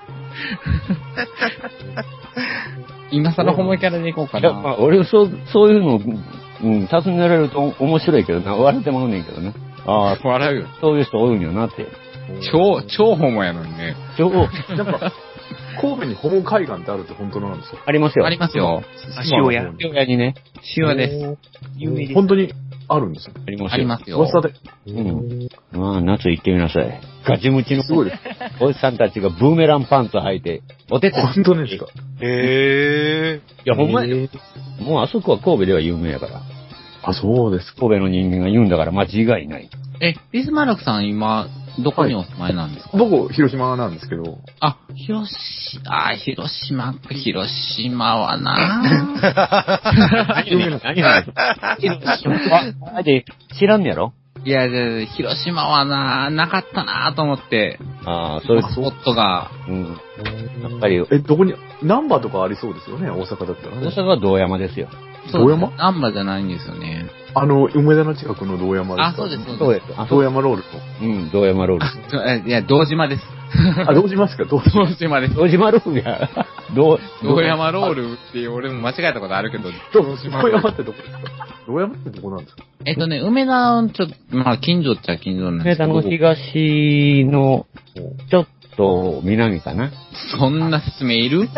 Speaker 5: 今更ホモキャラでいこうかな。
Speaker 4: まあ、俺そういうの、尋ねられると面白いけどな、笑ってまうねんけどな。
Speaker 5: ああ、笑うよ。
Speaker 4: そういう人おるんよなって。
Speaker 5: 超ホモやのにね。
Speaker 1: なんか、神戸にホモ海岸ってあるって本当なんですか？
Speaker 4: ありますよ。
Speaker 5: ありますよ。
Speaker 3: 塩屋
Speaker 4: にね。
Speaker 5: 塩屋です。
Speaker 3: 有名です。
Speaker 1: 本当にあるんですよ。
Speaker 5: ありますよ。
Speaker 1: 噂で。
Speaker 4: まあ、夏行ってみなさい。ガチムチのすごいおじさんたちがブーメランパンツ履いて、お手伝い。
Speaker 1: 本当ですか？
Speaker 4: いや、ほんまに。もうあそこは神戸では有名やから。
Speaker 1: あ、そうです。
Speaker 4: 神戸の人間が言うんだから間違いない。
Speaker 5: ビスマルクさん今、どこにお住まいなんですか？
Speaker 1: 僕、広島なんですけど。
Speaker 5: 広島はな
Speaker 4: 何知らんねやろ？
Speaker 5: いや、広島はなかったなと思って。
Speaker 4: そういう
Speaker 5: スポットが。
Speaker 4: やっぱり。
Speaker 1: どこに、難波とかありそうですよね、大阪だったらね。
Speaker 4: 大阪は道山ですよ。
Speaker 1: 道山？
Speaker 5: 難波じゃないんですよね。
Speaker 1: 梅田の近くの道山ですか？
Speaker 5: そうです。
Speaker 1: 道山ロールと。
Speaker 4: 道山ロール。
Speaker 5: いや、道島です。
Speaker 1: 道島ですか？道
Speaker 5: 島です。
Speaker 4: 道島ロールや。
Speaker 5: 道山ロールっていう俺も間違えたことあるけど。
Speaker 1: 道山ってどこですか？道山ってどこなんですか？
Speaker 5: 梅田の近所っちゃ近所なんですけど。
Speaker 4: 梅田の東の、ちょっと南かな。
Speaker 5: そんな説明いる？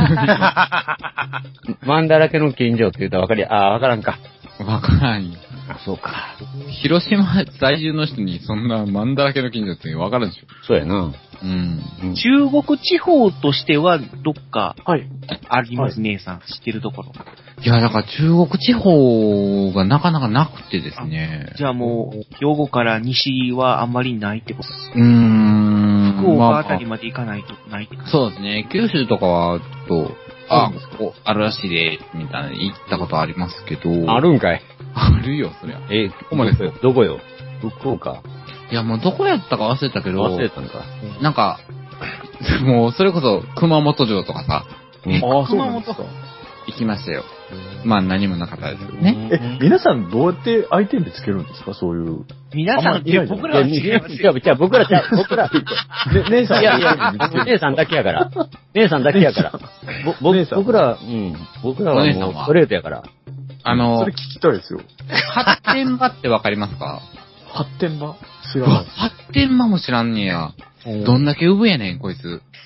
Speaker 4: マンだらけの近所って言ったらわからんか。
Speaker 5: わからんよ。
Speaker 4: そうか。
Speaker 5: 広島在住の人にそんなマンだらけの近所ってわかるでしょ？
Speaker 4: そうやな。
Speaker 3: 中国地方としてはどっかあります、姉さん。知ってるところ。
Speaker 5: いや、だから中国地方がなかなかなくてですね。
Speaker 3: じゃあもう、兵庫から西はあんまりないってことですか？福岡あたりまで行かないとないってこと？
Speaker 5: そうですね。九州とかは、ここあるらしいで、みたいな行ったことありますけど。
Speaker 4: あるんかい？
Speaker 5: あるよ、そりゃ。
Speaker 4: ここまですよ。どこよ？福岡。
Speaker 5: いや、もうどこやったか忘れたけど。
Speaker 4: 忘れたんか。
Speaker 5: なんか、もうそれこそ熊本城とかさ。
Speaker 1: そうなんですか？
Speaker 5: 行きましたよ。まあ何もなかったですけどね。
Speaker 1: 皆さんどうやって相手につけるんですか？そういう。
Speaker 3: 皆さんって僕らは違いますよ。
Speaker 4: じゃあ僕ら。姉さん。いや、姉さんだけやから。姉さんだけやから。僕らはもうストレートやから。
Speaker 1: それ聞きたいですよ。
Speaker 5: 発展場ってわかりますか？
Speaker 1: 発展場？知らない。
Speaker 5: 発展場も知らんねや。どんだけ産やねん、こいつ。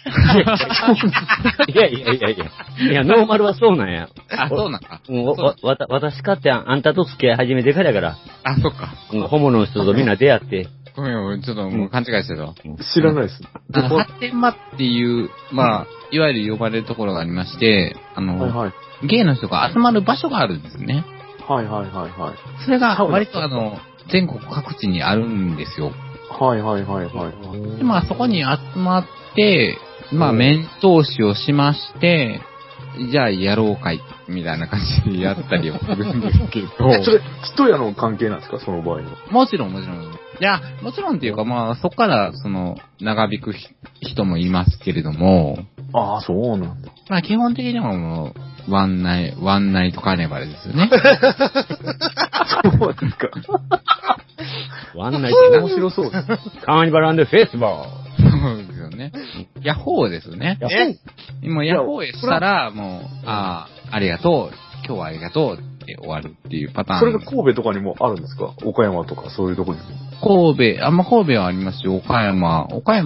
Speaker 4: いや、ノーマルはそうなんや。
Speaker 5: そうなんか。
Speaker 4: 私かってあんたと付き合い始めてからやから。
Speaker 5: そっか。
Speaker 4: ホモの人とみんな出会って、
Speaker 5: ごめん、ちょっともう勘違いしてたわ。
Speaker 1: 知らないです。
Speaker 5: 発展場っていう、まあ、いわゆる呼ばれるところがありまして、
Speaker 1: はいはい、
Speaker 5: ゲイの人が集まる場所があるんですね。
Speaker 1: はいはいはいはい。
Speaker 5: それが割と全国各地にあるんですよ。
Speaker 1: はいはいはいはい。
Speaker 5: で、まあそこに集まって、まあ面通しをしまして、じゃあやろうかい、みたいな感じでやったりをするんですけど。
Speaker 1: それ、一夜の関係なんですか、その場合は。
Speaker 5: もちろん。いや、もちろんっていうか、まあそこから、長引く人もいますけれども。
Speaker 1: ああ、そうなんだ。
Speaker 5: まあ基本的にはもう、ワンナイトカーネバルですよね。そう
Speaker 1: ですか。
Speaker 4: ワンナイト面白そうです。カーニバル&フェスティバル。
Speaker 5: そうですよね。ヤッホーですよね。もうヤッホーへしたら、もう、ありがとう、今日はありがとうって終わるっていうパターン。
Speaker 1: それが神戸とかにもあるんですか？岡山とかそういうところにも。
Speaker 5: 神戸はありますし、岡山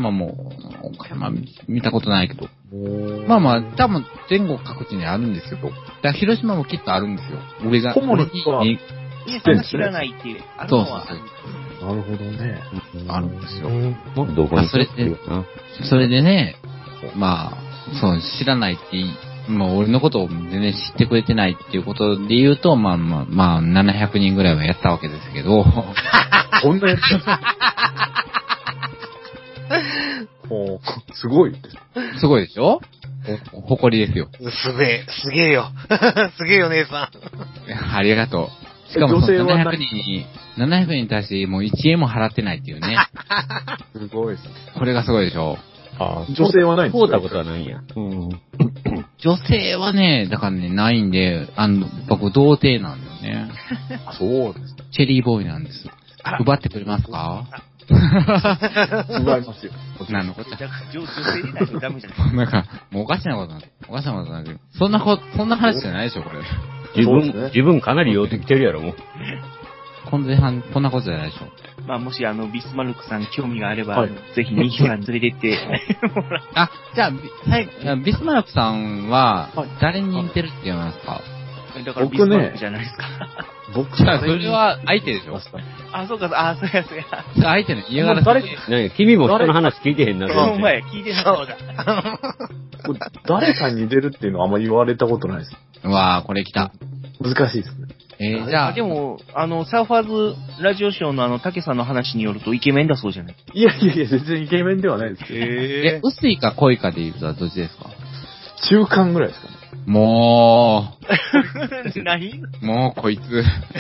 Speaker 5: 見たことないけど。まあまあ、多分全国各地にあるんですけど。だから広島もきっとあるんですよ。俺が。
Speaker 1: コモリは
Speaker 3: 知らないっていう。
Speaker 5: そう。
Speaker 1: なるほどね。
Speaker 5: あるんですよ。
Speaker 4: どこに
Speaker 5: それでね、まあ、知らないってまあ俺のことを全然知ってくれてないっていうことで言うと、まあ700人ぐらいはやったわけですけど。
Speaker 1: そんなやつすごい。
Speaker 5: すごいでしょ？誇りですよ。
Speaker 6: すげえよ。すげえよ、姉さん。
Speaker 5: ありがとう。しかも700人に対してもう1円も払ってないっていうね。
Speaker 1: すごいですね。
Speaker 5: これがすごいでしょ。
Speaker 1: 女性はないんですか？
Speaker 4: 通ったことはないんや。
Speaker 5: 女性はね、だからね、ないんで、僕、童貞なんだよね。
Speaker 1: そうです。
Speaker 5: チェリーボーイなんです。奪ってくれますか？
Speaker 1: 奪いますよ。
Speaker 5: なんのこっちゃ。
Speaker 3: 女性にないとダメじゃない。
Speaker 5: なんか、もうおかしなことになってる。そんな話じゃないでしょ、これ。
Speaker 4: 自分かなり酔ってきてるやろ、もう。
Speaker 5: こんなことじゃないでしょ。
Speaker 3: まあ、もしビスマルクさん興味があれば、ぜひミキさんに連れてって。
Speaker 5: じゃあ、ビスマルクさんは、誰に似てるって言いますか？
Speaker 3: だからビスマルクじゃないですか。
Speaker 5: じゃあ、それは相手でしょ。
Speaker 3: そうか、そうや。
Speaker 5: 相手の嫌がらせ。
Speaker 4: 君も人の話聞いてへんな。
Speaker 3: お前、聞いてなそうだ。
Speaker 1: 誰かに似てるっていうのはあんま言われたことないです。
Speaker 5: うわぁ、これ来た。
Speaker 1: 難しいですね。
Speaker 5: じゃあ。
Speaker 3: でも、サーファーズラジオショーの竹さんの話によるとイケメンだそうじゃない？
Speaker 1: いや、全然イケメンではないですけど。
Speaker 5: 薄いか濃いかで言うとどっちですか？
Speaker 1: 中間ぐらいですかね。
Speaker 5: も
Speaker 3: う。何？
Speaker 5: もうこいつ。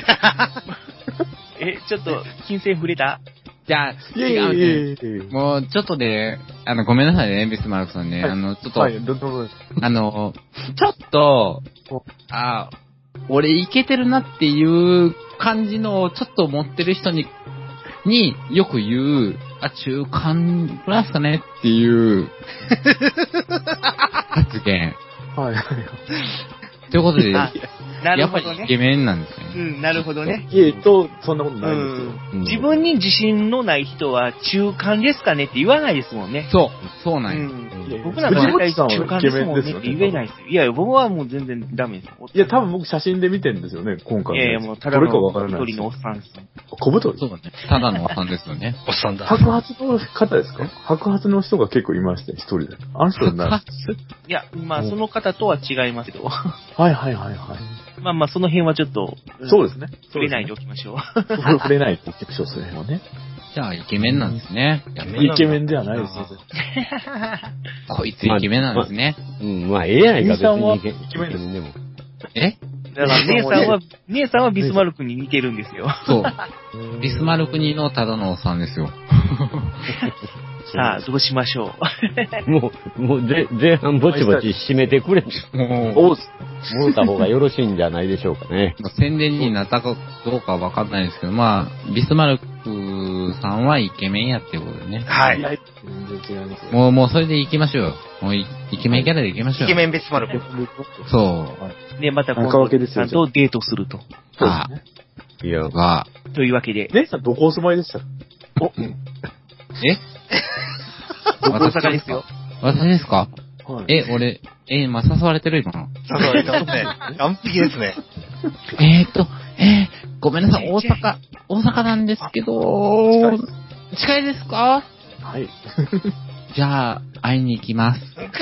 Speaker 3: ちょっと、金銭触れた？
Speaker 5: じゃあ、違うね。もう、ちょっとね、ごめんなさいね、ビスマルクさんね。ちょっと、ちょっと、俺イケてるなっていう感じのちょっと持ってる人によく言う、中間ぐらいですかねっていう発言。ということで、やっぱりイケメンなんですね。
Speaker 3: なるほどね。
Speaker 1: そんなことないですよ。
Speaker 3: 自分に自信のない人は中間ですかねって言わないですもんね。
Speaker 5: そうなん
Speaker 3: です。僕なんか絶対中間ですもんねって言えないですよ。いや、僕はもう全然ダメですよ。
Speaker 1: いや、多分僕写真で見てるんですよね、今回。
Speaker 3: いや、もうただの小太りのおっさんです。
Speaker 1: 小太り？
Speaker 5: そうだね。ただのおっさんですよね。
Speaker 6: おっさんだ。
Speaker 1: 白髪の方ですか？白髪の人が結構いまして、一人で。あの人になる。
Speaker 3: いや、まあ、その方とは違いますけど。
Speaker 1: はい。
Speaker 3: まあ、その辺はちょっと。
Speaker 1: そうですね。
Speaker 3: 触れないでおきましょう。
Speaker 1: 触れないでおきましょう、それはね。
Speaker 5: じゃあ、イケメンなんですね。
Speaker 1: イケメンではないですよ。
Speaker 5: こいつイケメンなんですね。
Speaker 4: まあ、ええやないか、別に。
Speaker 1: イケメンでも。
Speaker 3: だから、姉さんはビスマルクに似てるんですよ。
Speaker 5: そう。ビスマルクにのただのおっさんですよ。
Speaker 3: さあ、どうしましょ
Speaker 4: う。もう前半ぼちぼち締めてくれ。もうた方がよろしいんじゃないでしょうかね。
Speaker 5: 宣伝になったかどうかはわかんないですけど、まあ、ビスマルクさんはイケメンやっていうことでね。
Speaker 6: はい。
Speaker 5: もうそれで行きましょうよ。もうイケメンキャラで行きましょう。
Speaker 6: イケメンビスマルク。
Speaker 5: そう。
Speaker 3: で、また今度、ちゃんとデートすると。
Speaker 5: ああ。いや、が。
Speaker 3: というわけで。
Speaker 1: 姉さんどこお住まいでした？
Speaker 3: 大阪ですよ。
Speaker 5: 私ですか？俺、まあ、誘われてる今の。
Speaker 6: 誘われてますね。完璧ですね。
Speaker 5: ごめんなさい、大阪なんですけど、 近いですか？
Speaker 1: はい。
Speaker 5: じゃあ、会いに行きます。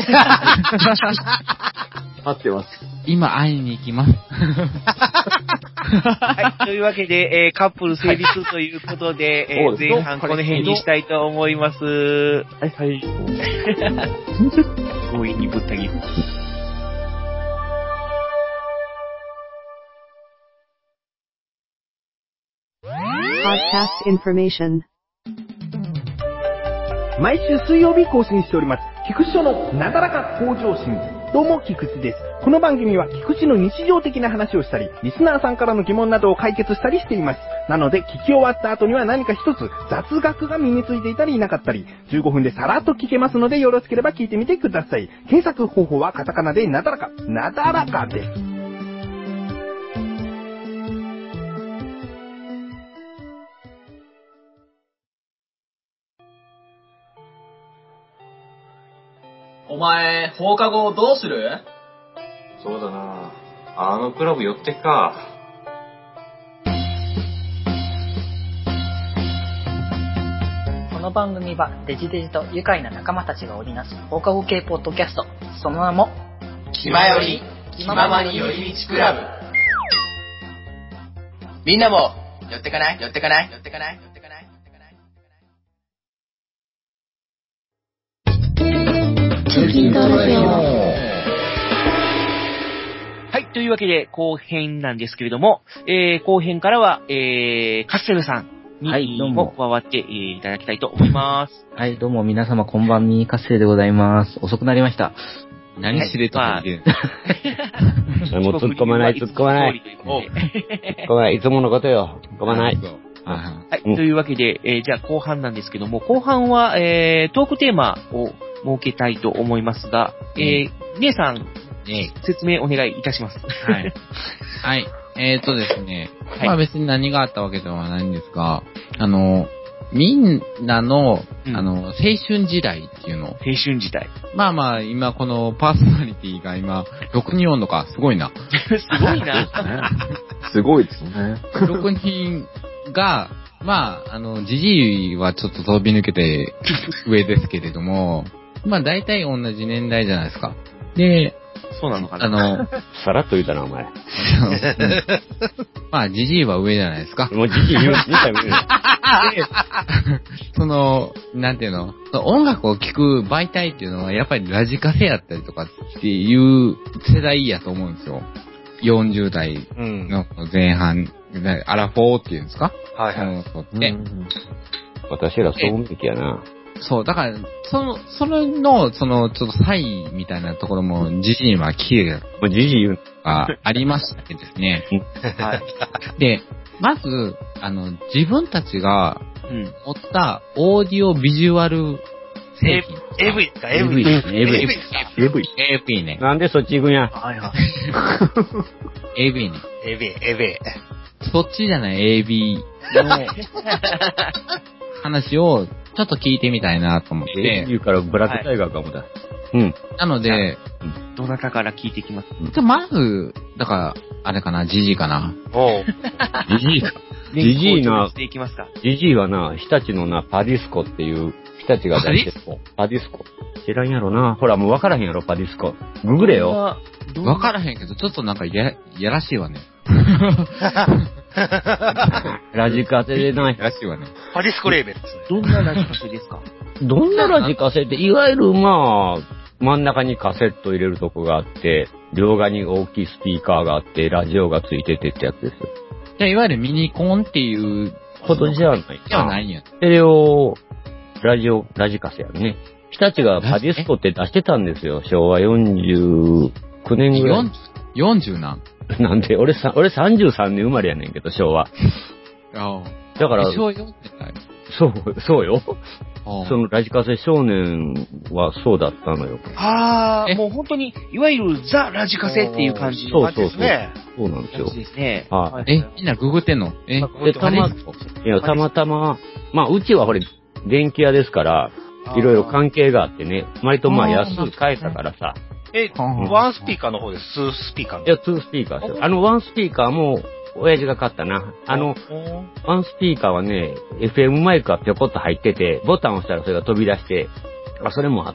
Speaker 1: 待ってます。
Speaker 5: 今会いに行きます。
Speaker 3: はい。というわけで、カップル成立ということで、前半この辺にしたいと思います。はいはい。強引にぶった切る。
Speaker 9: Podcast information。
Speaker 10: 毎週水曜日更新しております。菊池署のなだらか向上心。どうも菊池です。この番組は菊池の日常的な話をしたり、リスナーさんからの疑問などを解決したりしています。なので聞き終わった後には何か一つ雑学が身についていたりいなかったり、15分でさらっと聞けますのでよろしければ聞いてみてください。検索方法はカタカナでなだらか、なだらかです。
Speaker 11: お前、放課後どうする？
Speaker 12: そうだな。あのクラブ寄ってっか。
Speaker 13: この番組はデジデジと愉快な仲間たちが織りなす放課後系ポッドキャスト。その名も
Speaker 11: 気まより気ままに寄り道クラブ。みんなも寄ってかない？寄ってかない？寄ってかない？寄ってかない？
Speaker 3: はい、というわけで後編なんですけれども、後編からは、カッセルさんにも加わっていただきたいと思います。
Speaker 4: はい、どうも皆様こんばんみ、カッセルでございます。遅くなりました。
Speaker 5: 何しれとか言って
Speaker 4: もう突っ込まない、突っ込まない。突っ込まない、いつものことよ。突っ込まない。
Speaker 3: はい、というわけで、じゃあ後半なんですけども、後半は、トークテーマを設けたいと思いますが、姉さん、説明お願いいたします。
Speaker 5: はい。はい。ですね。はい、まあ別に何があったわけではないんですが、みんなの、青春時代っていうの。
Speaker 3: 青春時代。
Speaker 5: まあまあ、今このパーソナリティが今、6人おんのか、すごいな。
Speaker 3: すごいな。
Speaker 1: すごいですね。
Speaker 5: 6人が、まあ、じじいはちょっと飛び抜けて上ですけれども、まあ大体同じ年代じゃないですか。で、
Speaker 3: そうなのかな。
Speaker 4: さらっと言うたな、お前。
Speaker 5: まあ、ジジイは上じゃないですか。
Speaker 4: もうジジイ言うたよ、
Speaker 5: なんていうの、音楽を聴く媒体っていうのは、やっぱりラジカセやったりとかっていう世代やと思うんですよ。40代の前半、アラフォーっていうんですか？
Speaker 6: はいはい。
Speaker 4: 私らそう思うべきやな。
Speaker 5: そう、だから、それの、ちょっと差異みたいなところも、ジジイは綺麗
Speaker 4: だ。ジジイ言う
Speaker 5: ありましたけどですね。はい。で、まず、自分たちが、持ったオーディオビジュアル製品。
Speaker 6: AV ですか？ AV
Speaker 5: ね。
Speaker 4: なんでそっち行くんや。
Speaker 6: はいはい。
Speaker 5: AV ね。
Speaker 6: AV。
Speaker 5: そっちじゃない AV の話を、ちょっと聞いてみたいなと思って。
Speaker 4: 言うからブラックタイガーかもだ。
Speaker 5: うん。なので、
Speaker 3: どなたから聞いていきます？
Speaker 5: まず、だから、あれかな、ジジイかな。
Speaker 4: ジジイか。ジジイな、
Speaker 3: ジ
Speaker 4: ジイはな、日立のな、パディスコっていう、日立が出してる。パディスコ。知らんやろな。ほら、もう分からへんやろ、パディスコ。ググれよ。
Speaker 5: 分からへんけど、ちょっとなんかやらしいわね。
Speaker 4: ラジカセでない。
Speaker 5: らしいわね。
Speaker 6: パディスコレーベルですね。
Speaker 3: どんなラジカセですか？
Speaker 4: どんなラジカセって、いわゆるまあ、真ん中にカセット入れるとこがあって、両側に大きいスピーカーがあって、ラジオがついててってやつですよ。
Speaker 5: じゃあ、いわゆるミニコンっていう
Speaker 4: ほどじゃない。
Speaker 5: じゃないんや。
Speaker 4: ステレオ、ラジカセやね。日立がパディスコって出してたんですよ。昭和49年ぐらい。
Speaker 5: 40なん
Speaker 4: なんで、俺33年生まれやねんけど、昭和。
Speaker 5: ああ。
Speaker 4: だから、
Speaker 5: 昭和4年かい？
Speaker 4: そうよ。そのラジカセ少年はそうだったのよ。
Speaker 3: もう本当に、いわゆるザ・ラジカセっていう感じの感じですね。
Speaker 4: そうなんですよ。
Speaker 3: ですね。
Speaker 5: みんなググってんの？
Speaker 4: たまたま、まあ、うちはこれ、電気屋ですから、いろいろ関係があってね、割とまあ安く買えたからさ。
Speaker 6: ワンスピーカーの方です。ツースピーカーの。
Speaker 4: いや、ツースピーカーですよ。ワンスピーカーも、 親父が買ったな。ワンスピーカーはね、FM マイクがぴょこっと入ってて、ボタンを押したらそれが飛び出して、それもあった。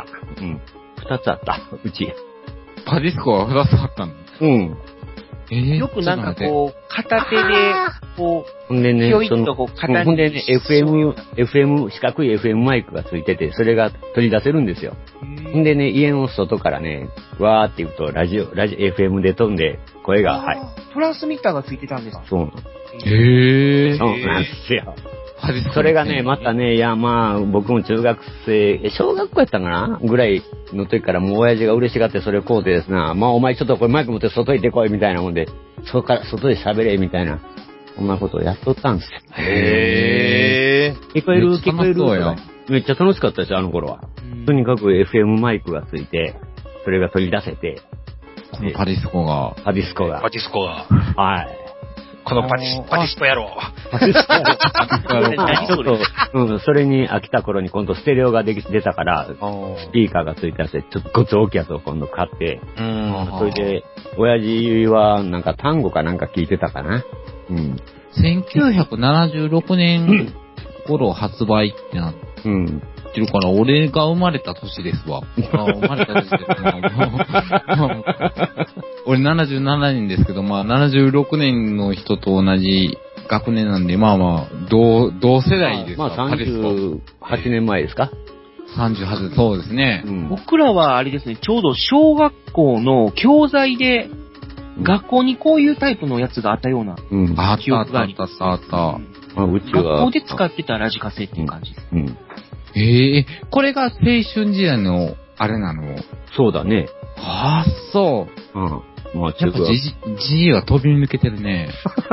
Speaker 4: うん。2つあった、うち。
Speaker 5: パディスコは2つあったの？
Speaker 4: うん。
Speaker 3: よくなんかこう、片手で、こう、
Speaker 4: ほんでね、
Speaker 3: ひょいっとこう、片手
Speaker 4: ほんでね、四角い FM マイクがついてて、それが取り出せるんですよ。ほんでね、家の外からね、わーって言うと、ラジオ、FM で飛んで、声が、はい。
Speaker 3: トランスミッターがついてたんですか？
Speaker 4: そうなの。
Speaker 5: へー。
Speaker 4: そうなんですよ。それがね、またね、いや、まあ、僕も中学生、小学校やったかなぐらいの時からもう親父が嬉しがってそれを買うてですな、まあお前ちょっとこれマイク持って外行ってこいみたいなもんで、外で喋れみたいな、そんなことをやっとったんですよ。
Speaker 6: へー。
Speaker 4: 聞こえるめっちゃ楽しかったですよ、あの頃は。とにかく FM マイクがついて、それが取り出せて、
Speaker 5: このパディスコが。
Speaker 4: はい。
Speaker 6: このパティスコ野郎。
Speaker 4: ちょっと、それに飽きた頃に今度ステレオが出たから、スピーカーがついてあって、ちょっとごつ大きいやつを今度買って、それで、親父はなんか単語かなんか聞いてたかな。うん。
Speaker 5: 1976年頃発売ってなってるから、俺が生まれた年ですわ。生まれた年です。俺77年ですけど、まあ76年の人と同じ学年なんで、まあまあ、同世代です。
Speaker 4: まあ38年前ですか
Speaker 5: ？38、そうですね。
Speaker 3: 僕らはあれですね、ちょうど小学校の教材で、学校にこういうタイプのやつがあったような記憶があります。
Speaker 5: あった。
Speaker 4: うちは。
Speaker 3: 学校で使ってたラジカセっていう感じです。
Speaker 5: これが青春時代の、あれなの？
Speaker 4: そうだね。
Speaker 5: ああ、そう。
Speaker 4: まあ、
Speaker 5: やっぱG は飛び抜けてるね。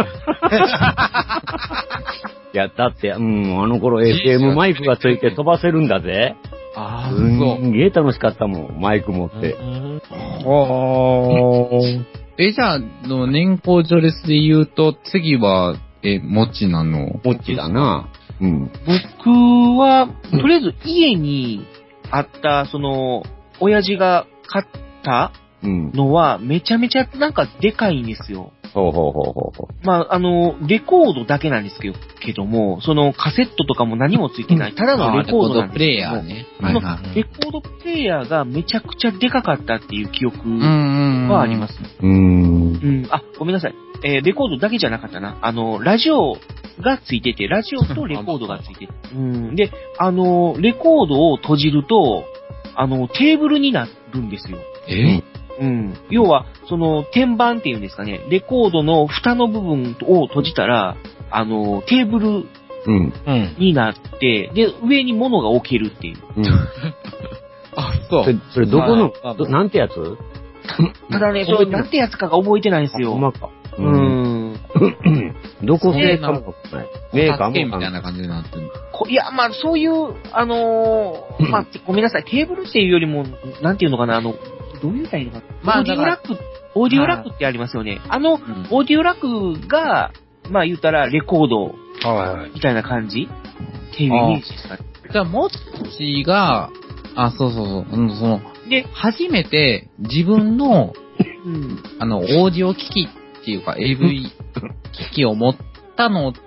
Speaker 4: いや、だって、あの頃 FM マイクがついて飛ばせるんだぜ。
Speaker 5: ああ、そう。
Speaker 4: すげえ楽しかったもん、マイク持って。
Speaker 5: じゃあ、年功序列で言うと、次は、もっちなの？
Speaker 4: もっちだな。
Speaker 3: 僕は、とりあえず家にあった、親父が買ったのは、めちゃめちゃなんかでかいんですよ。まあ、レコードだけなんですけども、カセットとかも何もついてない、ただのレコードなんですけども、
Speaker 5: レコードプレイヤーね。
Speaker 3: レコードプレイヤーがめちゃくちゃでかかったっていう記憶はあります。あ、ごめんなさい。レコードだけじゃなかったな。ラジオがついてて、ラジオとレコードがついてて。で、レコードを閉じると、テーブルになるんですよ。要は、天板っていうんですかね、レコードの蓋の部分を閉じたら、テーブルになって、で、上に物が置けるっていう。
Speaker 5: あ、そう。
Speaker 4: それどこの、なんてやつ？
Speaker 3: ただね、なんてやつかが覚えてないんですよ。
Speaker 4: どこ製かも
Speaker 5: メーカーみたいな感じになってる。
Speaker 3: いや、まあ、そういう、まあ、ごめんなさい、テーブルっていうよりも、なんていうのかな、どういうタイプかな。オーディオラックってありますよね。オーディオラックが、まあ言ったらレコードみたいな感じっていうイメージですかね。
Speaker 5: じゃあ、もっちが、そう。で、初めて自分の、オーディオ機器っていうか AV 機器を持ったのって、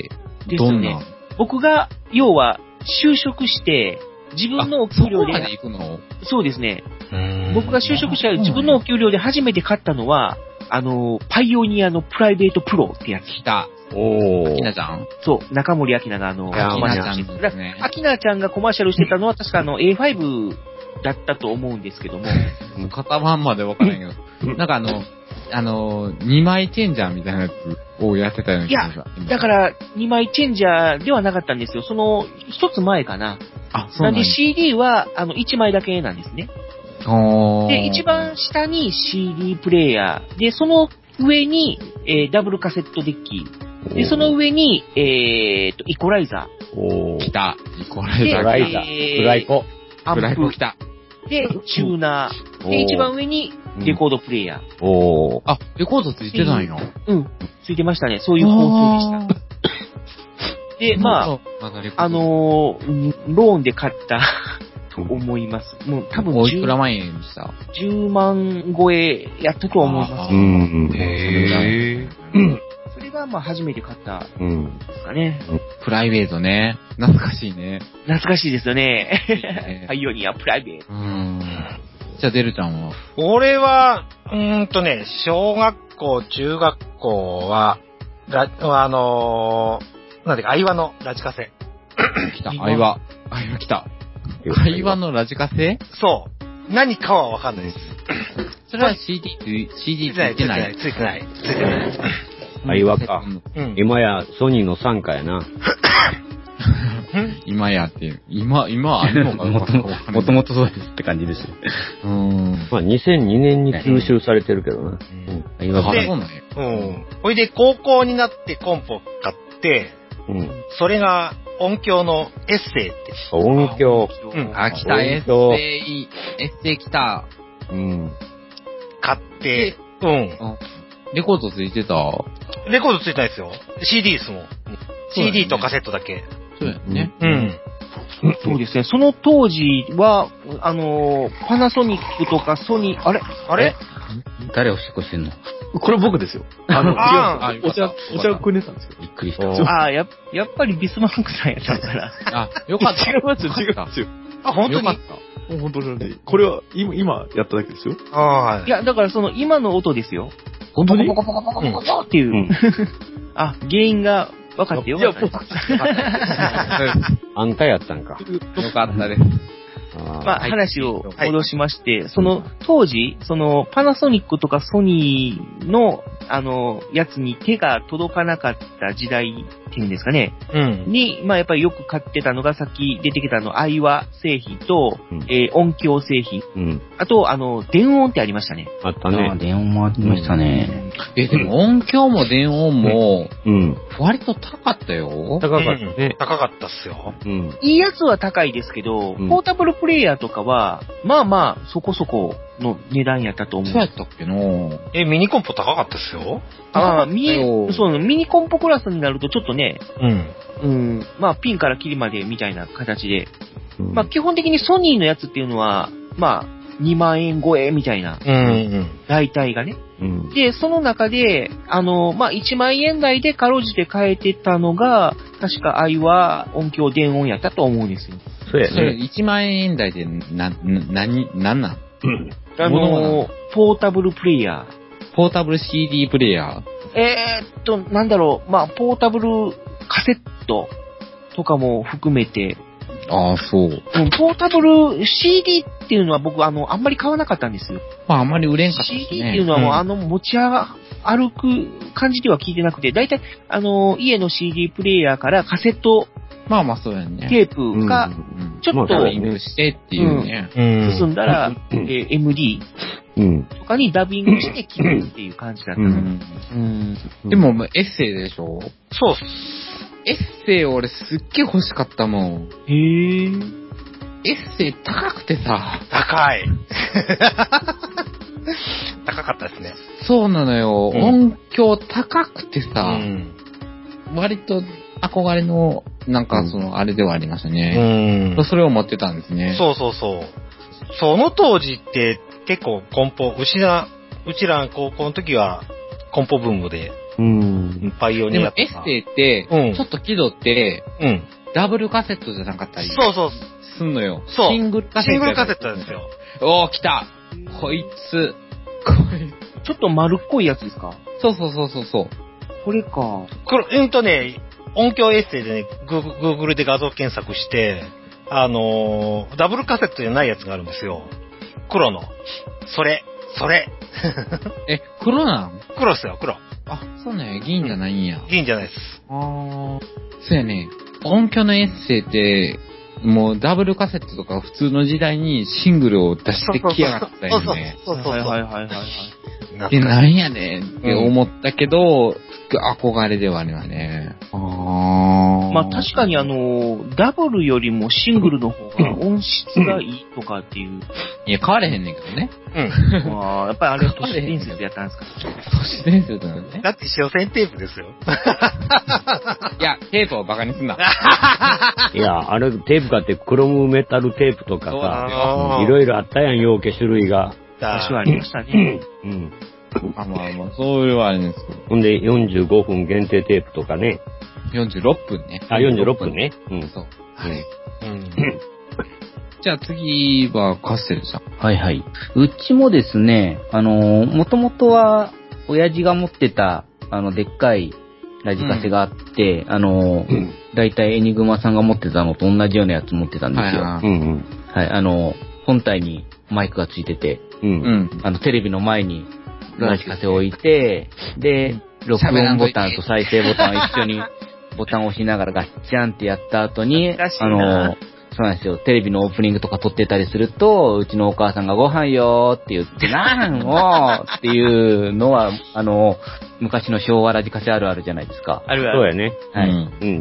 Speaker 5: どんな？
Speaker 3: 僕が、要は、就職して、自分のお給料で。
Speaker 5: そこまで行くの？
Speaker 3: そうですね。僕が就職した自分のお給料で初めて買ったのは、パイオニアのプライベートプロってやつ。
Speaker 5: 来た。アキナちゃん？
Speaker 3: そう、中森明菜が
Speaker 5: アキナちゃんですね。
Speaker 3: アキナちゃんがコマーシャルしてたのは確かA5 だったと思うんですけども。
Speaker 5: 型番までわからないけど。なんか2枚チェンジャーみたいなやつをやってたような気がする。
Speaker 3: いや、だから2枚チェンジャーではなかったんですよ。一つ前かな。なんで CD は1枚だけなんですね。で、一番下に CD プレイヤー。で、その上に、ダブルカセットデッキ。で、その上に、イコライザ
Speaker 5: ー。来た。イコライザー。
Speaker 4: フライコ。
Speaker 3: アンプ
Speaker 5: 来た。
Speaker 3: で、チューナー。で、一番上にレコードプレイヤー。
Speaker 5: あ、レコードついてないの？
Speaker 3: ついてましたね。そういう構成でした。で、まあ、ローンで買ったと思います。もう多分
Speaker 5: おいくら万円でした？
Speaker 3: 10万超えやったとは思います。 がまあ初めて買ったですかね。
Speaker 5: プライベートね。懐かしいね。
Speaker 3: 懐かしいですよね。パイオニアプライベート。
Speaker 5: じゃあ、デルちゃんは？
Speaker 6: 俺は、小学校、中学校は、なんていうか、アイワのラジカセ。
Speaker 5: 来た、アイワ来た。アイワのラジカセ？
Speaker 6: そう。何かはわかんないです。
Speaker 5: それは CD ついてない。
Speaker 6: ついてない。
Speaker 1: アイワか。今やソニーの傘下やな。
Speaker 5: 今やっていう。今はあるのか
Speaker 14: もともとそうですって感じですよ。
Speaker 1: まあ2002年に吸収されてるけどな。
Speaker 6: そうなんや。ほいで高校になってコンポ買って、それが音響のエッセイって。
Speaker 1: 音響。
Speaker 5: 来た、エッセイ来た。
Speaker 6: 買って、
Speaker 5: レコードついてた？
Speaker 6: レコードついてないですよ。CD ですもん。CD とカセットだけ。
Speaker 5: そうやね。
Speaker 3: そうですね。その当時は、パナソニックとかソニー、あれ
Speaker 14: 誰おしっこしてんの？
Speaker 1: これ僕ですよ。お茶をくれたんですよ。
Speaker 14: びっくりした。
Speaker 3: やっぱりビスマークさんやったから。
Speaker 5: よかった。
Speaker 1: 違いますよ。
Speaker 6: 本当に？
Speaker 1: もう本当に。これは今やっただけですよ。
Speaker 3: いや、だから今の音ですよ。
Speaker 1: 本当に？
Speaker 3: ポコポコポコポコポコっていう。原因が分かってよかった。
Speaker 1: あんたやったんか。
Speaker 5: よかったです。
Speaker 3: まあ、話を戻しまして、その当時、パナソニックとかソニーの、やつに手が届かなかった時代っていうんですかね。に、まあ、やっぱりよく買ってたのが、さっき出てきたアイワ製品と、音響製品。あと、電音ってありましたね。
Speaker 1: あったね。
Speaker 14: 電音もありましたね。
Speaker 5: でも音響も電音も、割と高かったよ。
Speaker 1: 高かったね。
Speaker 6: 高かったっすよ。
Speaker 3: いいやつは高いですけど、ポータブルプレイヤーとかは、まあまあ、そこそこの値段やったと思う。
Speaker 5: そうやったっけな
Speaker 6: ミニコンポ高かったっすよ。
Speaker 3: ミニコンポクラスになるとちょっとね、まあ、ピンからキリまでみたいな形で、まあ、基本的にソニーのやつっていうのは、まあ、2万円超えみたいな、大体がね。で、その中で、まあ、1万円台でかろうじて買えてたのが、確かアイワ音響電音やったと思うんですよ。
Speaker 1: そうやね。
Speaker 5: それ1万円台でなんなん
Speaker 3: ポータブルプレイヤー。
Speaker 5: ポータブル CD プレイヤー？
Speaker 3: なんだろう、まあ、ポータブルカセットとかも含めて。
Speaker 5: ああ、そう。
Speaker 3: ポータブル CD っていうのは僕、あんまり買わなかったんですよ。
Speaker 5: まあ、あんまり売れんかったですね。
Speaker 3: CD っていうのはもう、持ち歩く感じでは聞いてなくて、だいたい、家の CD プレイヤーからカセット、
Speaker 5: まあまあそうやね。
Speaker 3: テープが、ちょっと、
Speaker 5: ダビングしてっていうね。
Speaker 3: 進んだら、MD とかにダビングして聞くっていう感じだったの。
Speaker 5: でも、エッセイでしょ？
Speaker 6: そうっす。
Speaker 5: エッセイ俺すっげえ欲しかったもん。
Speaker 3: へぇー。
Speaker 5: エッセイ高くてさ。
Speaker 6: 高い。高かったですね。
Speaker 5: そうなのよ。音響高くてさ、割と憧れの、なんかあれではありましたね。それを持ってたんですね。
Speaker 6: そう。その当時って結構コンポ、うちら高校の時はコンポブームで、パイオニアとか。
Speaker 5: でもエッセイって、ちょっと気取って、ダブルカセットじゃなかったり。
Speaker 6: そう。
Speaker 5: すんのよ。
Speaker 6: そう。
Speaker 5: シングルカセッ
Speaker 6: トですよ。
Speaker 5: おー、来た。こいつ。
Speaker 3: ちょっと丸っこいやつですか？
Speaker 5: そう。
Speaker 3: これか。
Speaker 6: 音響エッセイでね、Google で画像検索して、ダブルカセットじゃないやつがあるんですよ。黒の。それ。
Speaker 5: 黒なん？
Speaker 6: 黒っすよ、黒。
Speaker 5: あ、そうね、銀じゃないんや。
Speaker 6: 銀じゃないです。
Speaker 5: そうやね。音響のエッセイって、もうダブルカセットとか普通の時代にシングルを出してきやがったよね。
Speaker 6: そう。
Speaker 5: で、なんやねんって思ったけど、憧れではあるよね。
Speaker 3: まあ確かにダブルよりもシングルの方が音質がいいとかっていう。
Speaker 5: いや、変われへんねんけどね。
Speaker 3: やっぱりあれ都市伝説やったんですか？
Speaker 5: 都市伝説なのね。
Speaker 6: だって所詮テープですよ。
Speaker 5: いや、テープをバカにすんな。
Speaker 1: いや、あれテープ買ってクロムメタルテープとかさ、いろいろあったやん、ようけ種類が。
Speaker 3: 場所ありましたね。
Speaker 5: まあ、そういうあれですけど。
Speaker 4: ほんで、45分限定テープとかね。
Speaker 5: 46分ね。
Speaker 4: あ、46分ね。
Speaker 5: うん。そう。はい。じゃあ次はカステルさん。
Speaker 14: はいはい。うちもですね、もともとは、親父が持ってた、でっかいラジカセがあって、だいたいエニグマさんが持ってたのと同じようなやつ持ってたんですよ。はい、本体にマイクがついてて、テレビの前にラジカセを置いて、で、録音ボタンと再生ボタンを一緒にボタンを押しながらガッチャンってやった後に、そうなんですよ。テレビのオープニングとか撮ってたりすると、うちのお母さんがご飯よーって言って、なんをっていうのは、昔の昭和ラジカセあるあるじゃないですか。
Speaker 4: あるある。そうやね。はい。うん。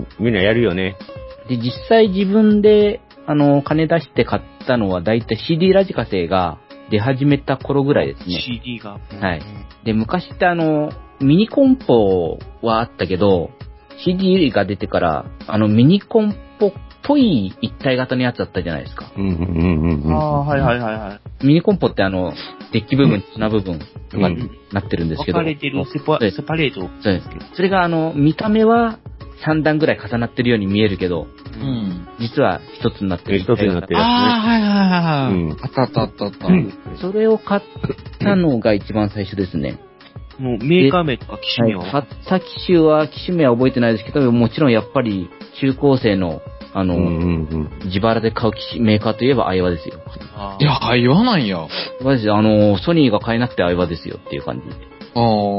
Speaker 4: みんなやるよね。
Speaker 14: で、実際自分で、金出して買ったのは、だいたい CD ラジカセが出始めた頃ぐらいですね。
Speaker 3: CD が。
Speaker 14: はい。で、昔ってミニコンポはあったけど、CD が出てから、ミニコンポっぽい一体型のやつだったじゃないですか。
Speaker 3: ああ、はいはいはいはい。
Speaker 14: ミニコンポってデッキ部分、綱部分とかになってるんですけど。
Speaker 3: 分かれてるセパレート。
Speaker 14: そうですけど。それが見た目は3段ぐらい重なってるように見えるけど、実は一つになってる。
Speaker 4: 一つになってる。
Speaker 5: ああ、はいはいはい。あったあった。
Speaker 14: それを買ったのが一番最初ですね。
Speaker 3: もうメーカー名とか機種名は
Speaker 14: 買った機種名は覚えてないですけど、もちろんやっぱり中高生の自腹で買うメーカーといえばアイワですよ。
Speaker 5: いや、アイワなんや。
Speaker 14: マジでソニーが買えなくてアイワですよっていう感じで。
Speaker 5: ま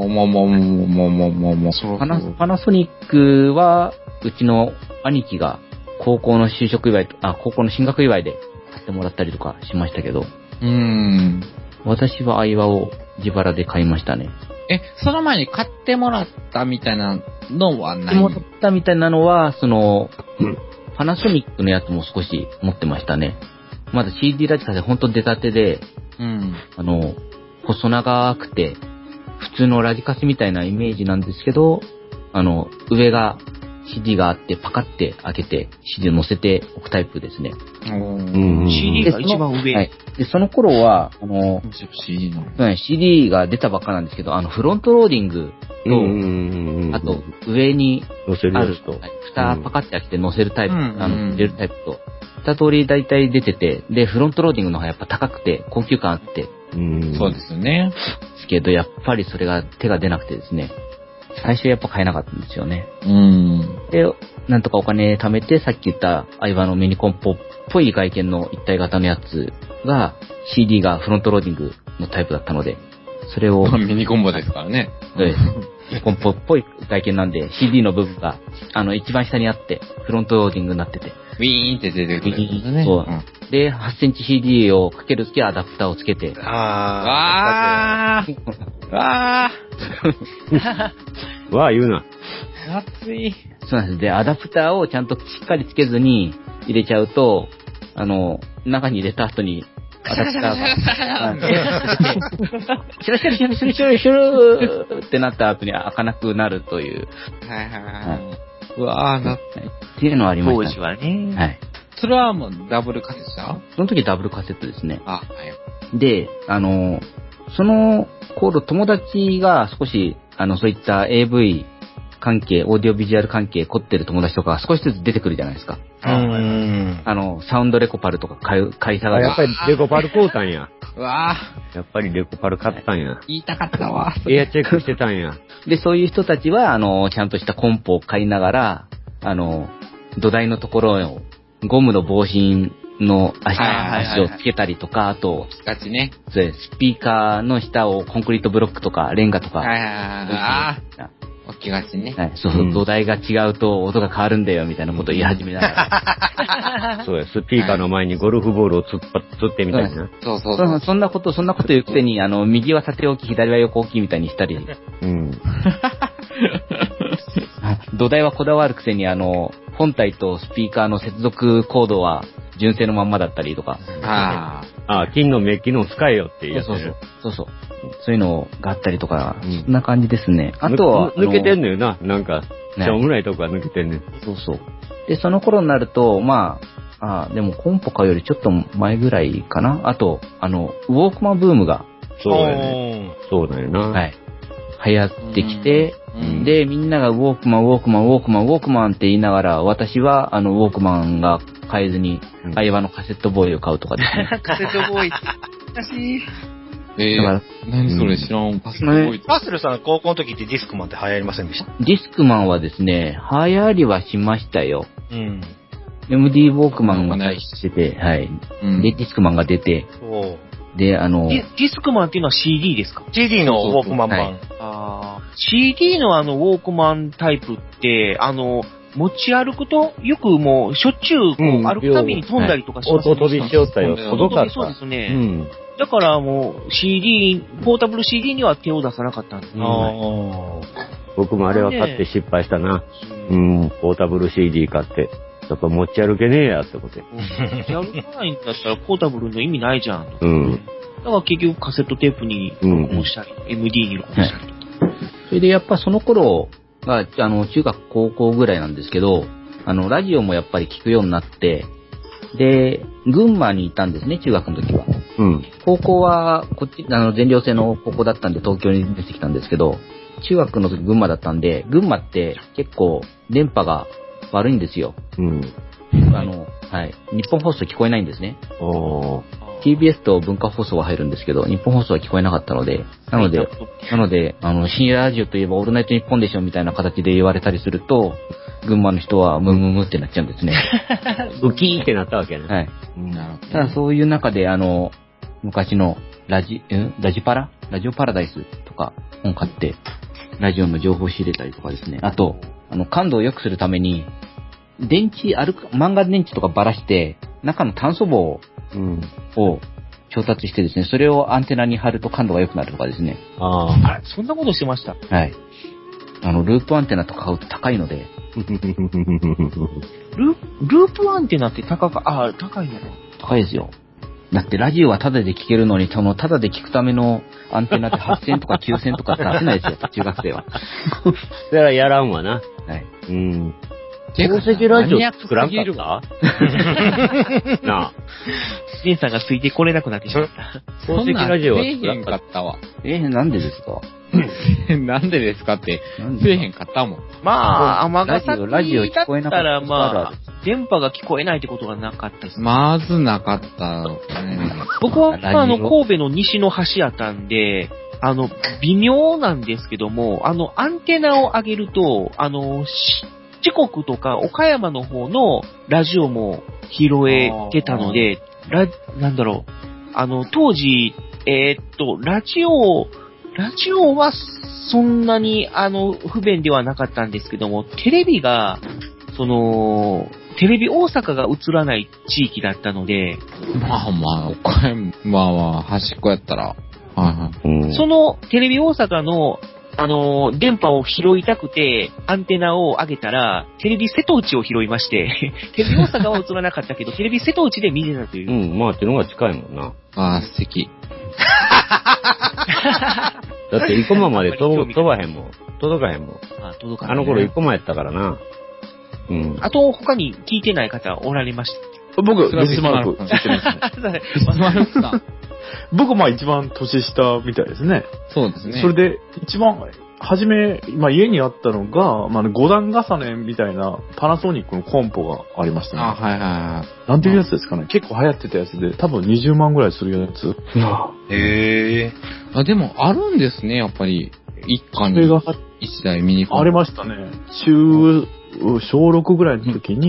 Speaker 5: あ、そう。
Speaker 14: パナソニックは、うちの兄貴が高校の就職祝い、高校の進学祝いで買ってもらったりとかしましたけど。私はアイワを自腹で買いましたね。
Speaker 5: その前に買ってもらったみたいなのはない？
Speaker 14: 買ってもらったみたいなのは、パナソニックのやつも少し持ってましたね。まだ CD ラジカセほんと出たてで、細長くて、普通のラジカセみたいなイメージなんですけど、上が CD があってパカって開けて CD を乗せておくタイプですね。
Speaker 3: CD が一番上。
Speaker 14: はい。で、その頃は、
Speaker 5: CD
Speaker 14: が出たばっかなんですけど、フロントローディングと、あと、上にある、蓋パカって開けて乗せるタイプ、入れるタイプと、二通り大体出てて、で、フロントローディングの方がやっぱ高くて、高級感あって、
Speaker 5: そうですよね。
Speaker 14: ですけど、やっぱりそれが手が出なくてですね、最初やっぱ買えなかったんですよね。で、なんとかお金貯めて、さっき言ったアイワのミニコンポっぽい外見の一体型のやつが、CD がフロントローディングのタイプだったので、それを。
Speaker 5: ミニコンボですからね。
Speaker 14: そうです。ミニコンポっぽい外見なんで、CD の部分が、一番下にあって、フロントローディングになってて。
Speaker 5: ウィーンって出てくるんですね。
Speaker 14: そう。で、8センチ CD をかけるときはアダプターをつけて。
Speaker 5: わ
Speaker 4: ー言うな。
Speaker 5: 熱い。
Speaker 14: そうなんです。で、アダプターをちゃんとしっかりつけずに入れちゃうと、中に入れた後に、アダプターが、シュルシュルシュルシュルシュルシュルってなった後に開かなくなるという。
Speaker 5: うわー、なって。
Speaker 14: っていうのはありました。
Speaker 3: 当時はね。
Speaker 14: はい。
Speaker 5: それはもうダブルカセットだ？
Speaker 14: その時ダブルカセットですね。
Speaker 5: はい。
Speaker 14: で、その頃友達が少し、そういった AV 関係、オーディオビジュアル関係凝ってる友達とか少しずつ出てくるじゃないですか。サウンドレコパルとか買い下がる。
Speaker 4: やっぱりレコパル買うたんや。
Speaker 5: うわ
Speaker 4: やっぱりレコパル買ったんや。
Speaker 5: 言いたかったわ。
Speaker 4: エアチェックしてたんや。
Speaker 14: で、そういう人たちは、ちゃんとしたコンポを買いながら、土台のところを、ゴムの防振の足をつけたりとか、あと、
Speaker 5: ガチね。
Speaker 14: スピーカーの下をコンクリートブロックとか、レンガとか。
Speaker 5: 置きがちね。
Speaker 14: はい、そう、土台が違うと音が変わるんだよ、みたいなことを言い始めながら。
Speaker 4: そうや、スピーカーの前にゴルフボールをつってみたいな。
Speaker 14: そんなこと言うくせに、右は縦置き、左は横置きみたいにしたり。土台はこだわるくせに、本体とスピーカーの接続コードは純正のまんまだったりとか。
Speaker 4: 金のメッキの使えよっていうやつ。
Speaker 14: そういうのがあったりとか、そんな感じですね。あとは、
Speaker 4: 抜けてんのよな、なんか、しょうもないとこが抜けてんねん。
Speaker 14: で、その頃になると、でもコンポ買うよりちょっと前ぐらいかな。あと、ウォークマンブームが
Speaker 4: そうだよね。そうだよな。
Speaker 3: はい。
Speaker 14: 流行ってきて、で、みんながウォークマンって言いながら、私はウォークマンが買えずに、相葉のカセットボーイを買うとかですね。
Speaker 3: カセットボーイ。懐かしい。
Speaker 5: 何それ知らん。カセットボーイ。
Speaker 6: パスルさん高校の時ってディスクマンって流行りませんでした？
Speaker 14: ディスクマンはですね、流行りはしましたよ。MD ウォークマンが対してて、はい。で、ディスクマンが出て、で、
Speaker 3: ディスクマンっていうのは CD ですか？
Speaker 6: CD のウォークマン版。
Speaker 3: CD のウォークマンタイプって、持ち歩くと、よくもう、しょっちゅう、歩くたびに飛んだりとかしますね。
Speaker 4: 音飛びしよったよ。
Speaker 3: 音飛びそうですね。だからもう、CD、ポータブル CD には手を出さなかったんですね。
Speaker 4: 僕もあれは買って失敗したな。ポータブル CD 買って。やっぱ持ち歩けねえやってことで。
Speaker 3: 持ち歩かないんだったら、ポータブルの意味ないじゃん。だから結局カセットテープに録音したり、MD に録音したりとか。
Speaker 14: それでやっぱその頃が、中学高校ぐらいなんですけど、ラジオもやっぱり聞くようになって、で、群馬にいたんですね、中学の時は。高校は、こっち、全寮制の高校だったんで東京に出てきたんですけど、中学の時群馬だったんで、群馬って結構電波が悪いんですよ。はい。日本放送聞こえないんですね。TBS と文化放送は入るんですけど、日本放送は聞こえなかったので、なので、深夜ラジオといえばオールナイトニッポンでしょみたいな形で言われたりすると、群馬の人はムムムってなっちゃうんですね。
Speaker 4: ウキーってなったわけね。
Speaker 14: はい。ただそういう中で、昔のラジオパラダイスとか本買って、ラジオの情報を仕入れたりとかですね。あと、感度を良くするために、漫画電池とかばらして、中の炭素棒を調達してですね、それをアンテナに貼ると感度が良くなるとかですね。
Speaker 3: そんなことしてました。
Speaker 14: はい。ループアンテナとか買うと高いので。
Speaker 3: ループアンテナって高いのか。
Speaker 14: 高いですよ。だってラジオはタダで聞けるのに、タダで聞くためのアンテナって8000とか9000とか出せないですよ、中学生は。
Speaker 4: それはやらんわな。
Speaker 14: はい。
Speaker 4: 宝石ラジオ作らんかったなあ。
Speaker 3: ジンさんがついてこれなくなってしまった。
Speaker 5: 宝石ラジオは作らんかったわ。
Speaker 14: なんでですか？
Speaker 5: なんでですかって、せえへんかったもん。
Speaker 3: まあ、尼崎
Speaker 14: ラジオ聞こえなかった
Speaker 3: ら、まあ、電波が聞こえないってことがなかったです。
Speaker 5: まずなかった。
Speaker 3: 僕は、神戸の西の端やったんで、微妙なんですけども、アンテナを上げると、四国とか岡山の方のラジオも拾えてたので、なんだろう、当時、ラジオはそんなに不便ではなかったんですけども、テレビが、テレビ大阪が映らない地域だったので、
Speaker 5: 岡山は端っこやったら、
Speaker 3: そのテレビ大阪の電波を拾いたくて、アンテナを上げたら、テレビ瀬戸内を拾いまして、テレビ大阪は映らなかったけど、テレビ瀬戸内で見れたという。
Speaker 4: まあ、っていうのが近いもんな。
Speaker 5: 素敵。
Speaker 4: だって、生駒まで飛ばへんもん。届かへんもん。
Speaker 3: 届かへん。
Speaker 4: 頃生駒やったからな。
Speaker 3: あと、他に聞いてない方おられました？
Speaker 1: 僕、ビスマルク聞いてますね。
Speaker 5: ビスマルクさん。
Speaker 1: 僕、一番年下みたいですね。
Speaker 5: そうですね。
Speaker 1: それで、一番、初め、家にあったのが、5段重ねみたいなパナソニックのコンポがありましたね。なんていうやつですかね。結構流行ってたやつで、多分20万ぐらいするやつ。
Speaker 6: へ
Speaker 5: え。でも、あるんですね、やっぱり。一家に一台ミニコンポ。
Speaker 1: ありましたね。小6ぐらいの時に、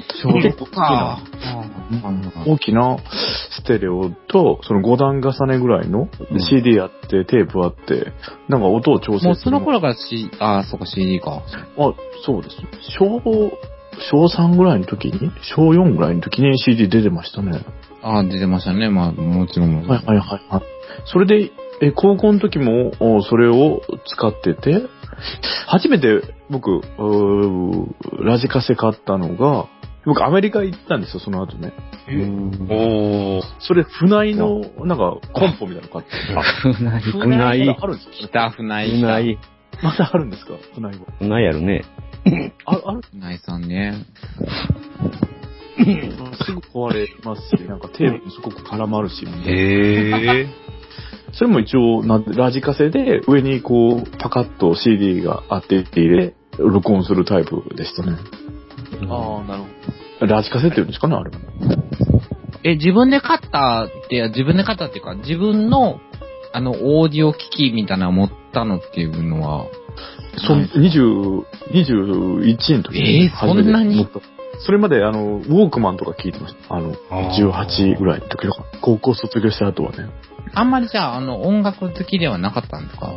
Speaker 1: 大きなステレオと、その5段重ねぐらいの CD あって、テープあって、なんか音を調整する。
Speaker 5: もうその頃からそうか CD か。
Speaker 1: そうです。小3ぐらいの時に、小4ぐらいの時に CD 出てましたね。
Speaker 5: 出てましたね。もちろん。
Speaker 1: はい。それで、高校の時も、それを使ってて、初めて僕、ラジカセ買ったのが、僕アメリカ行ったんですよ、その後ね。それ、船井の、なんか、コンポみたいなの買って。
Speaker 4: 船井
Speaker 1: あるんですか？
Speaker 5: 北船井。
Speaker 1: まだあるんですか？船井は。
Speaker 4: 船井あるね。
Speaker 1: ある？
Speaker 5: 船井さんね。
Speaker 1: すぐ壊れますし、なんかテープもすごく絡まるし。 それも一応、ラジカセで上にこう、パカッと CD があって入れ、録音するタイプでしたね。
Speaker 3: ああ、なるほど。
Speaker 1: ラジカセって言うんですかね、あれ。
Speaker 5: 自分で買ったっていうか、自分の、オーディオ機器みたいなの持ったのっていうのは、
Speaker 1: 21の時に
Speaker 5: そんなに
Speaker 1: それまでウォークマンとか聞いてました。18ぐらいの時とか、高校卒業した後はね。
Speaker 5: あんまりじゃあ、音楽好きではなかったんですか？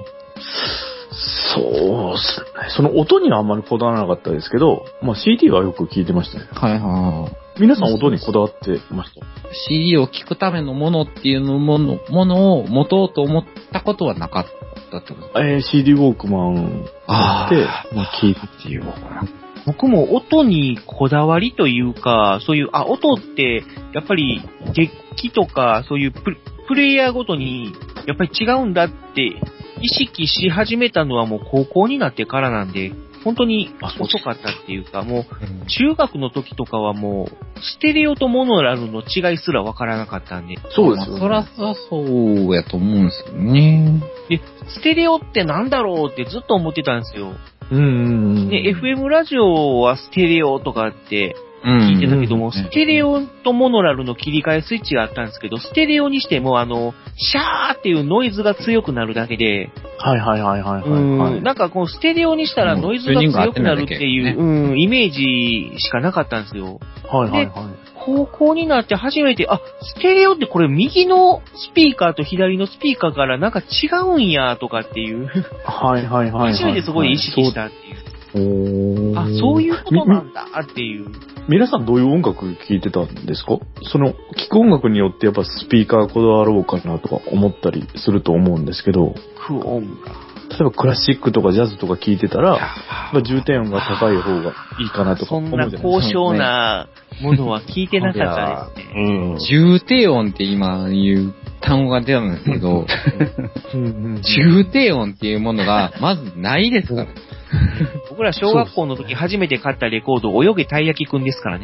Speaker 1: そうですね。その音にはあんまりこだわらなかったですけど、まあ CD はよく聞いてましたね。
Speaker 5: はいはい。
Speaker 1: 皆さん音にこだわってました？
Speaker 5: CD を聞くためのものっていうものを持とうと思ったことはなかったってことですか
Speaker 1: ？CD ウォークマンで、まあ聞いてっていう。
Speaker 3: 僕も音にこだわりというか、そういう、音って、やっぱり、デッキとか、そういうプレイヤーごとに、やっぱり違うんだって、意識し始めたのはもう高校になってからなんで、本当に遅かったっていうか、もう、中学の時とかはもう、ステレオとモノラルの違いすらわからなかったんで。
Speaker 1: そうですよね。
Speaker 5: そらそうやと思うんですよね。
Speaker 3: で、ステレオってなんだろうってずっと思ってたんですよ。で、
Speaker 1: FM
Speaker 3: FM ラジオはステレオとかって聞いてたけども、ステレオとモノラルの切り替えスイッチがあったんですけど、ステレオにしてもシャーっていうノイズが強くなるだけで、なんかこうステレオにしたらノイズが強くなるっていう、イメージしかなかったんですよ。で、高校になって初めて、ステレオってこれ右のスピーカーと左のスピーカーからなんか違うんやとかっていう。初めてそこで意識したっていう。そういうことなんだっていう。
Speaker 1: 皆さんどういう音楽聴いてたんですか？その、聴く音楽によってやっぱスピーカーこだわろうかなとか思ったりすると思うんですけど。例えばクラシックとかジャズとか聴いてたら、重点音が高い方がいいかなとか思うじゃないですか。
Speaker 3: そんな高尚なものは聞いてなかったですね。
Speaker 5: 重低音って今言う単語が出たんですけど、重低音っていうものがまずないですからね。
Speaker 3: 僕ら小学校の時初めて買ったレコード、泳げたい焼きくんですからね。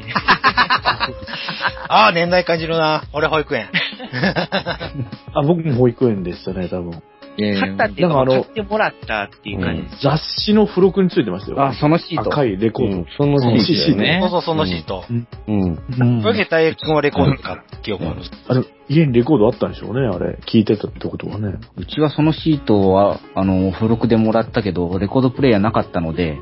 Speaker 6: 年代感じるな。俺保育園。
Speaker 1: 僕も保育園でしたね、多分。
Speaker 3: 買ったっていうか、買ってもらったっていう感じ。
Speaker 1: 雑誌の付録についてましたよ。
Speaker 14: そのシート。
Speaker 1: 赤いレコード。
Speaker 4: そのシートね。
Speaker 6: そう、そのシート。泳げたい焼きくんはレコードか記憶ある。
Speaker 1: 家にレコードあったんでしょうね、あれ。聞いてたってことはね。
Speaker 14: うちはそのシートは、付録でもらったけど、レコードプレイヤーなかったので、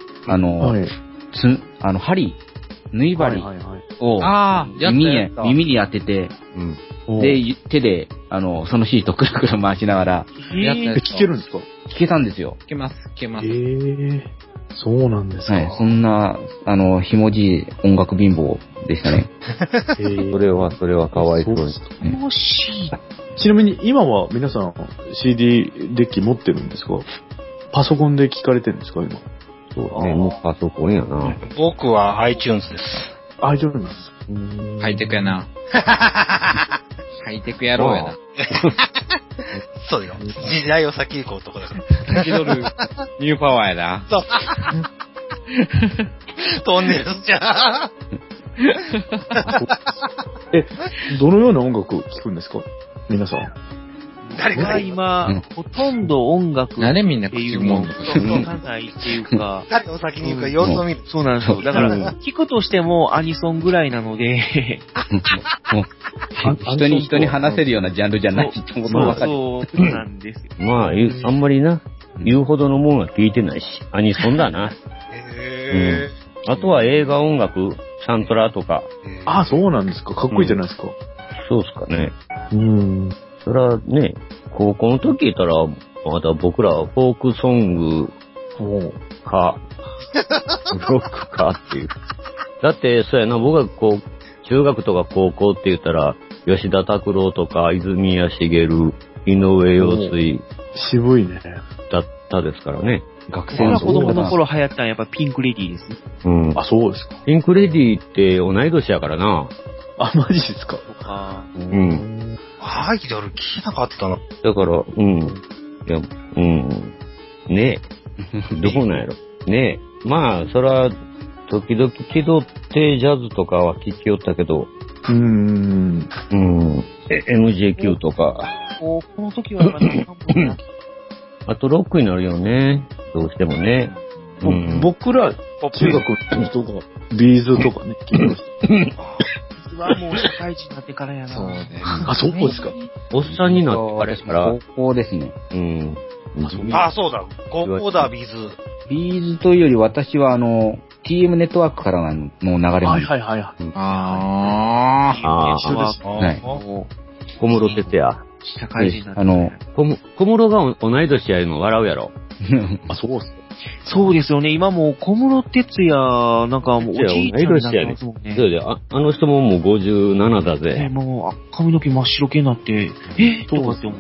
Speaker 14: 針、縫い針を耳に当てて、で、手で、そのシートくるくる回しながら、
Speaker 1: 聞けるんですか？
Speaker 14: 聞けたんですよ。
Speaker 5: 聞けます。
Speaker 1: そうなんですか。
Speaker 14: そんな、ひもじい音楽貧乏でしたね。
Speaker 4: それはかわいそうです。
Speaker 1: ちなみに今は皆さん CD デッキ持ってるんですか？パソコンで聞かれてるんですか今？
Speaker 4: そうね、もうパソコンやな。
Speaker 6: 僕は iTunes です。
Speaker 1: iTunes
Speaker 5: ハイテクやな。ハイテクやろうやな。
Speaker 6: そうよ。時代を先行く男だから。
Speaker 5: 先取るニューパワーやな。
Speaker 6: そう。トンネルじゃ
Speaker 1: どのような音楽聴くんですか皆さん。
Speaker 6: 誰か
Speaker 3: 今、ほとんど音楽っていうものわかんないっていうか。
Speaker 6: 誰を先に言うか様子を見る。
Speaker 3: そうなんですよ。だから、聞くとしてもアニソンぐらいなので。
Speaker 14: 人に話せるようなジャンルじゃないと思う。
Speaker 3: そうなんですよ。
Speaker 4: まあ、あんまりな、言うほどのものは聞いてないし、アニソンだな。あとは映画音楽、サントラとか。
Speaker 1: そうなんですか。かっこいいじゃないですか。
Speaker 4: そうですかね。それはね、高校の時言ったら、まだ僕らはフォークソングか、ロックかっていう。だって、そうやな、僕が中学とか高校って言ったら、吉田拓郎とか、泉谷しげる、井上陽水。
Speaker 1: 渋いね。
Speaker 4: だったですからね。
Speaker 3: 学生の子供の頃流行ったのはやっぱピンクレディーですね。
Speaker 1: そうですか。
Speaker 4: ピンクレディーって同い年やからな。
Speaker 1: マジですか。
Speaker 6: アイドル聞いなかったな。
Speaker 4: だから、ねえ。どうなんやろ。ねえ。まあ、そら、時々気取ってジャズとかは聞きよったけど、MJQ とか。
Speaker 3: 高校の時はやっぱり
Speaker 4: あとロックになるよね。どうしてもね。
Speaker 1: 僕ら、中学の人が、ビーズとかね、聞きました。
Speaker 3: ビーズはもう社会人になってからやな。
Speaker 5: そうね。
Speaker 1: あ、そうですか。
Speaker 4: おっさんになってからですから。
Speaker 14: 高校ですね。
Speaker 4: うん。
Speaker 6: あ、そうだ。高校だ、ビーズ。
Speaker 14: ビーズというより私はTM ネットワークからの流れなんです。
Speaker 1: はいはいはい。
Speaker 4: ああ。
Speaker 14: はい。
Speaker 4: 小室哲也。
Speaker 3: 社会人になって。
Speaker 4: 小室が同い年やるの笑うやろ。
Speaker 1: あ、そうっす。
Speaker 3: そうですよね。今もう小室哲也、なんかもうおじいちゃんになってますもんね。
Speaker 4: そうで、あの人ももう57だぜ。
Speaker 3: もう髪の毛真っ白系になって、とかって思って。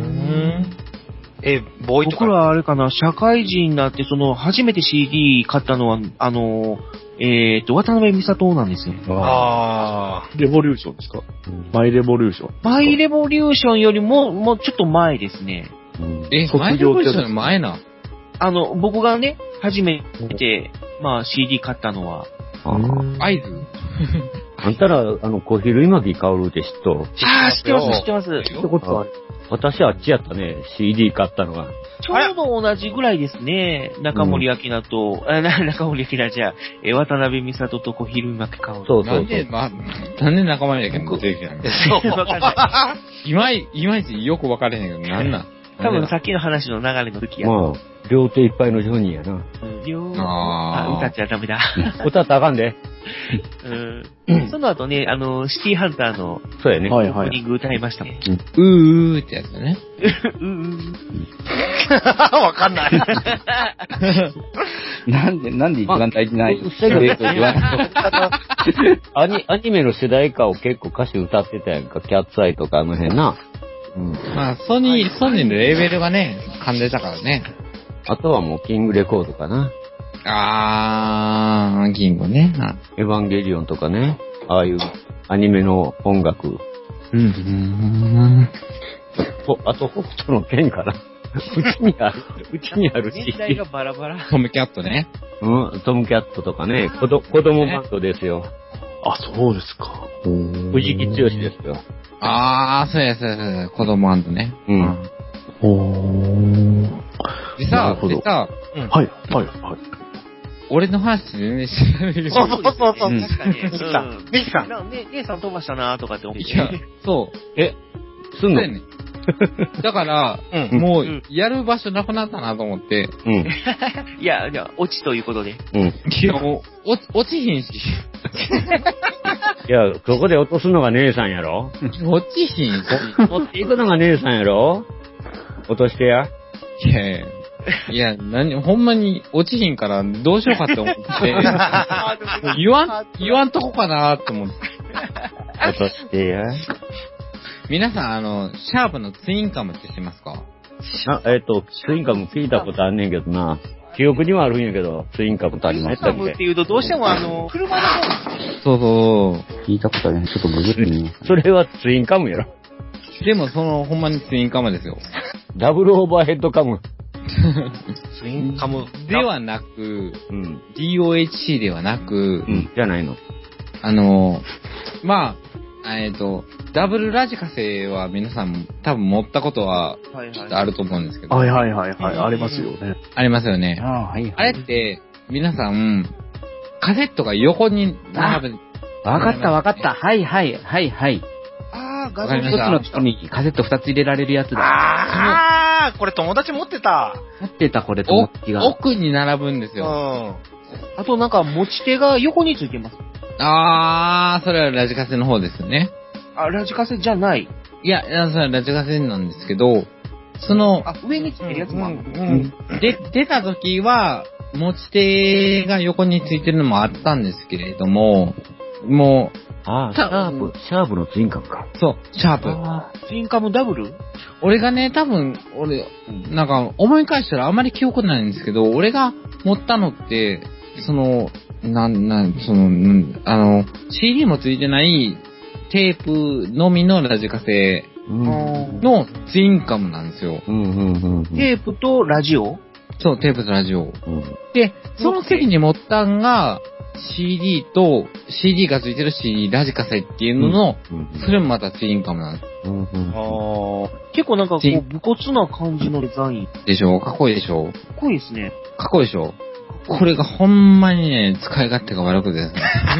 Speaker 6: ボーイとか。
Speaker 3: 僕らあれかな、社会人になって、初めて CD 買ったのは、渡辺美里なんですよ。
Speaker 1: レボリューションですか？マイレボリューション。
Speaker 3: マイレボリューションよりもうちょっと前ですね。
Speaker 5: マイレボリューションの前な。
Speaker 3: 僕がね、初めて、CD 買ったのは。
Speaker 5: 合図
Speaker 4: あんたら、小比類巻薫って知っと？
Speaker 3: 知ってます、知ってます。
Speaker 1: ってことは、
Speaker 4: 私あっちやったね、CD 買ったのが。
Speaker 3: ちょうど同じぐらいですね。中森明菜と、中森明菜じゃ渡辺美里と小比類巻薫。
Speaker 4: そう。
Speaker 5: なんで中森明菜出てきたの？そう、わかんない。いまいちよくわかれへんけど、なんなん？
Speaker 3: 多分さっきの話の流れの時や。
Speaker 4: 両手いっぱいのジョニーやな。
Speaker 3: 歌っちゃダメだ。
Speaker 4: 歌ったらあかんで。
Speaker 3: その後ね、シティハンターの、
Speaker 4: そうやね。
Speaker 3: オープニング歌いましたもん。
Speaker 5: ってやつだね。
Speaker 6: わかんない。
Speaker 14: なんで一番大事な
Speaker 4: アニメの主題歌を結構歌手歌ってたやんか。キャッツアイとかあの辺な。
Speaker 5: ソニーのレーベルがね、噛んでたからね。
Speaker 4: あとはもうキングレコードかな。
Speaker 5: キングね。
Speaker 4: エヴァンゲリオンとかね。ああいうアニメの音楽。あと北斗の剣かな。うちにあるし。
Speaker 3: 年代がバラバラ。
Speaker 5: トムキャットね。
Speaker 4: トムキャットとかね。子供バンドですよ。
Speaker 1: あ、そうですか。
Speaker 4: 藤木剛ですよ。
Speaker 5: そうや、子供バンドね。でさ、
Speaker 1: はい。
Speaker 5: 俺の話全然知らないけど。
Speaker 6: そう。確かに。
Speaker 3: ミキさん。姉さん飛ばしたなとかって思って。
Speaker 5: いや、そう。
Speaker 4: すんの？
Speaker 5: だから、もう、やる場所なくなったなと思って。
Speaker 3: いや、オチということで。
Speaker 5: いや、もう、落ちひんし。
Speaker 4: いや、そこで落とすのが姉さんやろ？
Speaker 5: 落ちひんし。
Speaker 4: 持っていくのが姉さんやろ？落としてや。
Speaker 5: いや、ほんまに落ちひんからどうしようかって思って。言わんとこかなって思って。
Speaker 4: 落としてや。
Speaker 5: 皆さん、シャープのツインカムって知ってますか？
Speaker 4: ツインカム聞いたことあんねんけどな。記憶にはあるんやけど、ツインカムとありましたっけ？
Speaker 3: ツインカムって言うとどうしても車の方。
Speaker 5: そう。
Speaker 14: 聞いたことあるね。ちょっとググってみよう。
Speaker 4: それはツインカムやろ。
Speaker 5: でもほんまにツインカムですよ。
Speaker 4: ダブルオーバーヘッドカム。
Speaker 6: ツインカム
Speaker 5: ではなく、DOHC ではなく、
Speaker 4: じゃないの。
Speaker 5: ダブルラジカセは皆さん多分持ったことはきっとあると思うんですけど。
Speaker 1: はい。ありますよね。
Speaker 5: ありますよね。あれって、皆さん、カセットが横に並ぶ。
Speaker 14: わかった。はい。
Speaker 3: 画像
Speaker 14: 一つのとこにカセット2つ入れられるやつだ。
Speaker 6: これ友達持ってた、
Speaker 14: これ友達が。
Speaker 5: 奥に並ぶんですよ。
Speaker 3: あとなんか持ち手が横についてます。
Speaker 5: それはラジカセの方ですよね。
Speaker 3: ラジカセじゃない。
Speaker 5: いや、それはラジカセなんですけど、
Speaker 3: 上についてるやつもある。
Speaker 5: 出た時は、持ち手が横についてるのもあったんですけれども、もう、
Speaker 4: シャープのツインカムか。
Speaker 5: そう、シャープ。
Speaker 3: ツインカムダブル？
Speaker 5: 俺がね、多分、なんか、思い返したらあんまり記憶ないんですけど、俺が持ったのって、CD もついてないテープのみのラジカセのツインカムなんですよ。
Speaker 3: テープとラジオ？
Speaker 5: そう、テープとラジオ。で、その席に持ったんが、 CD と CD がついてる CD ラジカセっていうのの、それもまたツインカムなんです。
Speaker 3: 結構なんかこう、武骨な感じのデザイン。
Speaker 5: でしょ？かっこいいでしょ？
Speaker 3: かっこいいですね。
Speaker 5: かっこいいでしょ？これがほんまにね、使い勝手が悪くてですね。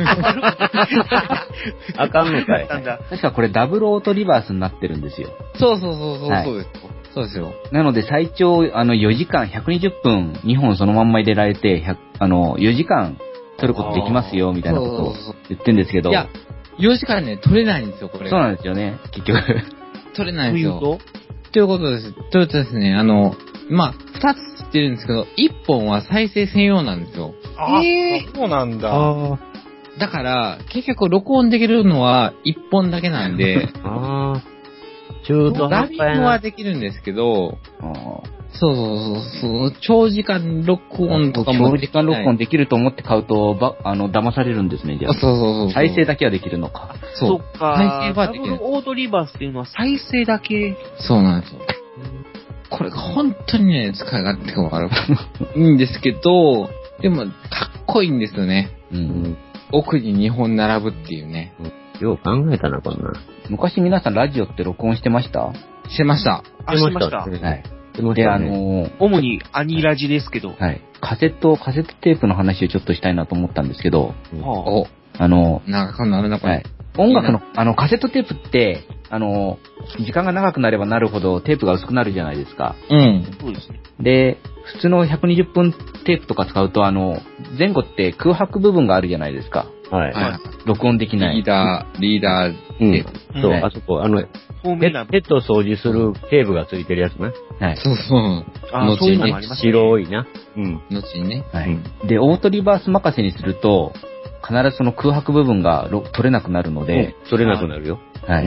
Speaker 4: あかんのかい。
Speaker 14: 確かこれダブルオートリバースになってるんですよ。
Speaker 5: そうそうそうそう、そうです。そうですよ。
Speaker 14: なので最長4時間120分2本そのまんま入れられて、4時間撮ることできますよみたいなことを言ってるんですけど。
Speaker 5: いや、4時間ね、撮れないんですよ、これ。
Speaker 14: そうなんですよね、結局。
Speaker 5: 撮れないんですよ。ということです。ということですね、まあ、2つ知ってるんですけど、1本は再生専用なんですよ。
Speaker 6: そうなんだ。
Speaker 5: だから、結局録音できるのは1本だけなんで、
Speaker 4: 中途
Speaker 5: ダビングはできるんですけど、そう、長時間録音とかも。
Speaker 14: 長時間録音できると思って買うと、騙されるんですね、じゃあ。
Speaker 5: そう。
Speaker 14: 再生だけはできるのか。
Speaker 3: そっか。再生はできる。ダブルオートリバースっていうのは再生だけ。
Speaker 5: そうなんですよ。これが本当にね、使い勝手が悪いんですけど、でも、かっこいいんですよね。奥に2本並ぶっていうね。
Speaker 4: よう考えたな、こんな。
Speaker 14: 昔皆さんラジオって録音してました？
Speaker 5: してました。
Speaker 3: してました。
Speaker 14: はい。
Speaker 3: で、主にアニラジですけど。
Speaker 14: はい。カセットテープの話をちょっとしたいなと思ったんですけど。
Speaker 5: 長くなるな、これ。はい。
Speaker 14: 音楽の、カセットテープって、時間が長くなればなるほどテープが薄くなるじゃないですか。
Speaker 3: そうですね。
Speaker 14: で、普通の120分テープとか使うと、前後って空白部分があるじゃないですか。
Speaker 4: はい。
Speaker 14: 録音できない。
Speaker 5: リーダーテープ。
Speaker 4: そう、あそこ、ヘッドを掃除するテープがついてるやつね。
Speaker 14: はい。
Speaker 5: そう。
Speaker 3: そういうのもありますね。
Speaker 4: 白いな。
Speaker 5: 後にね。
Speaker 14: はい。で、オートリバース任せにすると、必ずその空白部分が取れなくなるので。
Speaker 4: 取れなくなるよ。
Speaker 14: はい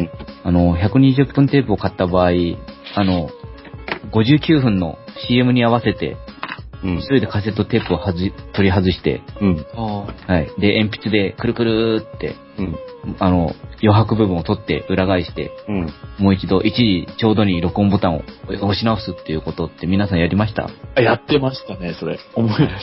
Speaker 14: 。120分テープを買った場合、59分の CM に合わせて、それでカセットテープを取り外して、はい。で、鉛筆でくるくるって、余白部分を取って裏返して、もう一度、一時ちょうどに録音ボタンを押し直すっていうことって皆さんやりました？
Speaker 1: やってましたね、それ。思い出しました。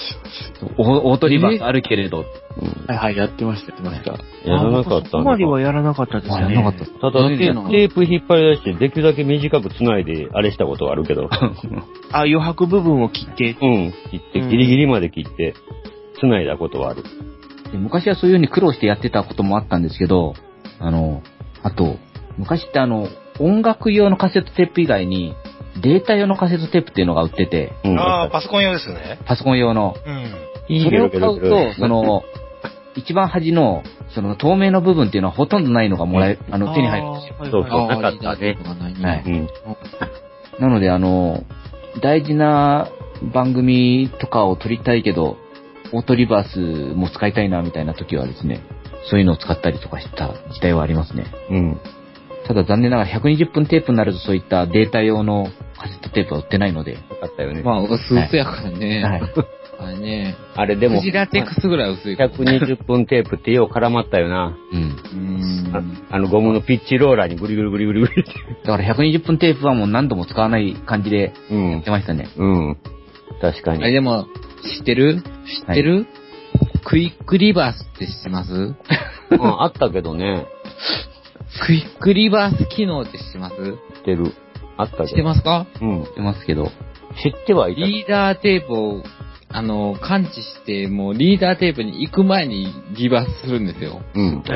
Speaker 14: オートリバースあるけれど。
Speaker 1: はい、やってました。
Speaker 4: やらなかった。
Speaker 3: そこまではやらなかったですね。
Speaker 14: やらなかった。
Speaker 4: ただ、テープ引っ張り出して、できるだけ短く繋いで、あれしたことはあるけど。
Speaker 3: 余白部分を切って。
Speaker 4: 切って、ギリギリまで切って、繋いだことはある。
Speaker 14: で昔はそういう風に苦労してやってたこともあったんですけど、あと、昔って音楽用のカセットテープ以外に、データ用のカセットテープっていうのが売ってて。
Speaker 6: パソコン用ですね。
Speaker 14: パソコン用の。それを買うと、一番端の、透明の部分っていうのはほとんどないのが手に入るんですよ。
Speaker 4: そう、なかったね。
Speaker 14: はい。なので、大事な番組とかを撮りたいけど、オートリバースも使いたいなみたいな時はですね、そういうのを使ったりとかした時代はありますね。ただ残念ながら120分テープになるとそういったデータ用のカセットテープは売ってないので。
Speaker 4: よかったよね。
Speaker 5: まあ、薄々やからね。
Speaker 14: はい。
Speaker 5: あれ
Speaker 4: でも。
Speaker 5: フジラテックスぐらい薄い。
Speaker 4: 120分テープってよう絡まったよな。ゴムのピッチローラーにグリグリグリグリグリって。
Speaker 14: だから120分テープはもう何度も使わない感じでやってましたね。
Speaker 4: 確かに。
Speaker 5: でも、知ってるクイックリバースって知ってます？
Speaker 4: あったけどね。
Speaker 5: クイックリバース機能って知ってます？知
Speaker 4: ってる。あったけど。
Speaker 5: 知ってますか？
Speaker 14: 知ってますけど。
Speaker 4: 知ってはいた。
Speaker 5: リーダーテープを、感知して、もうリーダーテープに行く前にリバースするんですよ。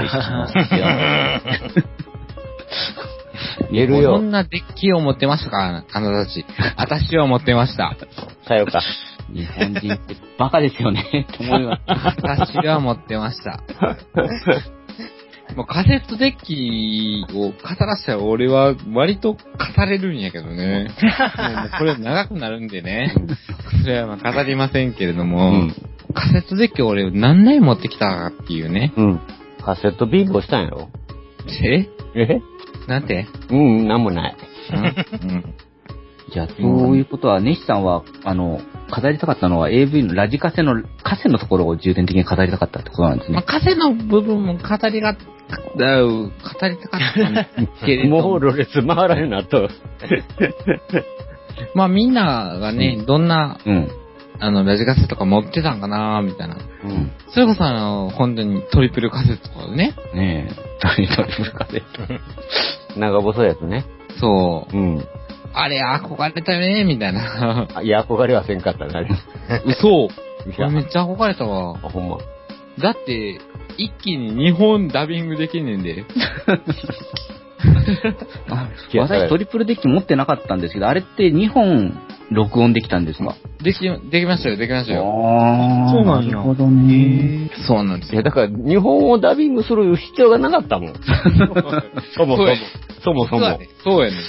Speaker 4: 言えるよ。
Speaker 5: そんなデッキを持ってましたか？あなたたち。私は持ってました。
Speaker 4: さよか。
Speaker 14: 日本人ってバカですよね、と思います。
Speaker 5: 私は持ってました。もうカセットデッキを語らせたら俺は割と語れるんやけどね。もうこれ長くなるんでね。それは語りませんけれども、カセットデッキを俺何台持ってきたかっていうね。
Speaker 4: カセットビンゴしたんやろ？
Speaker 5: なんて？
Speaker 4: なんもない。
Speaker 14: じゃあ、そういうことは、ネシさんは、語りたかったのは AV のラジカセのところを重点的に語りたかったってことなんですね。
Speaker 5: カセの部分も語りたかったんですけれど
Speaker 4: もうロレス回らへんなと。
Speaker 5: まあみんながね、どんなラジカセとか持ってたんかなみたいな。それこそ本当にトリプルカセットとかね。
Speaker 4: ねえ、トリプルカセット。長細いやつね。
Speaker 5: そう。あれ憧れたよねみたいな。
Speaker 4: いや、憧れはせんかったな。
Speaker 5: 嘘。これめっちゃ憧れたわ。
Speaker 4: ほんま。
Speaker 5: だって、一気に2本ダビングできんねんで。
Speaker 14: 私トリプルデッキ持ってなかったんですけど、あれって2本録音できたんですか？
Speaker 5: できましたよ。
Speaker 3: そうなんや。
Speaker 14: なるほどね。
Speaker 5: そうなんですよ。
Speaker 4: いや、だから日本をダビングする必要がなかったもん。そもそも。
Speaker 5: そうやね。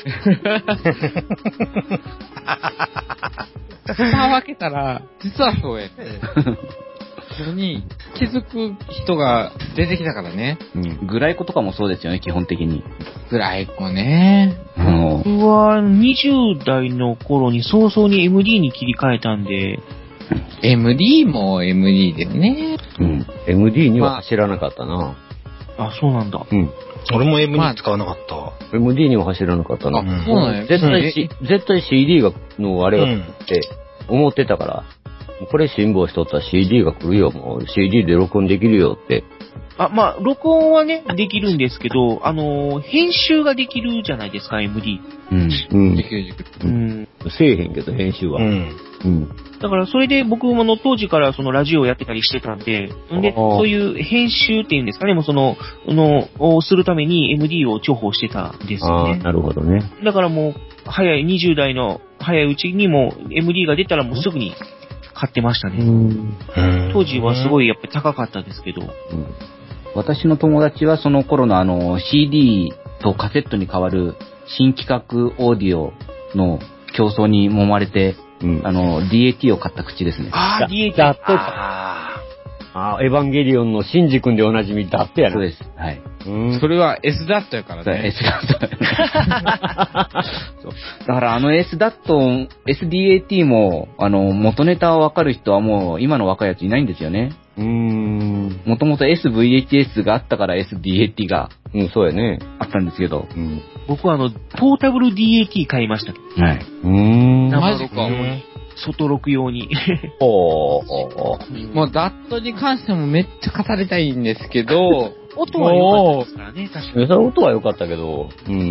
Speaker 5: 蓋を開けたら、実はそうやね。それに気づく人が出てきたからね。
Speaker 14: グライコとかもそうですよね、基本的に。
Speaker 5: グライコね。
Speaker 3: 僕は20代の頃に早々に MD に切り替えたんで。
Speaker 5: MD も MD だよね。
Speaker 4: MD には走らなかったな。
Speaker 3: あ、そうなんだ。
Speaker 6: 俺も MD 使わなかった。
Speaker 4: MD には走らなかったな。
Speaker 5: そうなんや。
Speaker 4: 絶対 CD のあれがって思ってたから。これ辛抱しとったら CD が来るよ、もう CD で録音できるよって。
Speaker 3: まあ、録音はね、できるんですけど、編集ができるじゃないですか、MD。
Speaker 5: できる。
Speaker 4: せえへんけど、編集は。
Speaker 3: だから、それで僕も当時からそのラジオをやってたりしてたんで、そういう編集っていうんですかね、もうをするために MD を重宝してたんですよね。
Speaker 4: なるほどね。
Speaker 3: だからもう、20代の早いうちにも MD が出たらもうすぐに、買ってましたね。当時はすごいやっぱり高かったですけど。
Speaker 14: 私の友達はその頃のCD とカセットに代わる新企画オーディオの競争に揉まれて、DAT を買った口ですね。
Speaker 3: DAT
Speaker 4: だとエヴァンゲリオンのシンジ君でおなじみだってやな。
Speaker 14: そうです。はい。
Speaker 5: それは S ダットやからね。
Speaker 14: S ダット。だからS ダット、SDAT も、元ネタわかる人はもう今の若いやついないんですよね。もともと SVHS があったから SDAT が、
Speaker 4: そうやね。
Speaker 14: あったんですけど。
Speaker 3: 僕はポータブル DAT 買いました。
Speaker 14: はい。
Speaker 5: マジか。
Speaker 3: 外録用に。
Speaker 5: もうダットに関してもめっちゃ語りたいんですけど、
Speaker 3: 音は良かったですからね、確かに。
Speaker 4: それ音は良かったけど。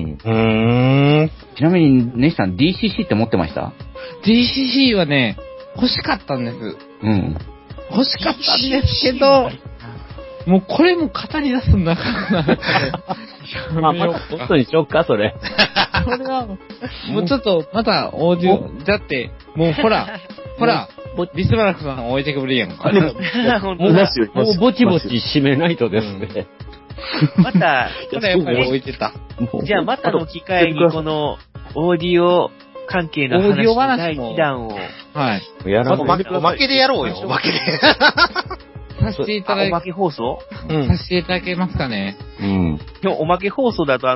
Speaker 14: ちなみに、ネシさん DCC って持ってました？
Speaker 5: DCC はね、欲しかったんです。欲しかったんですけど、もうこれも語り出すんだから。
Speaker 4: また本当にしよっか、それ。
Speaker 5: これは、もうちょっと、またオーディオ、だって、もうほら、ビスマルクさん置いてくれやんか。
Speaker 4: もうぼちぼち締めないとですね。
Speaker 3: また、
Speaker 5: やっぱり置いてた。
Speaker 3: じゃあまたの機会にこのオーディオ関係の話の第2弾を。
Speaker 5: はい。
Speaker 6: おまけでやろうよ、おまけで。
Speaker 5: させていただ
Speaker 3: おまけ放送
Speaker 5: させていただけますかね。
Speaker 3: でもおまけ放送だと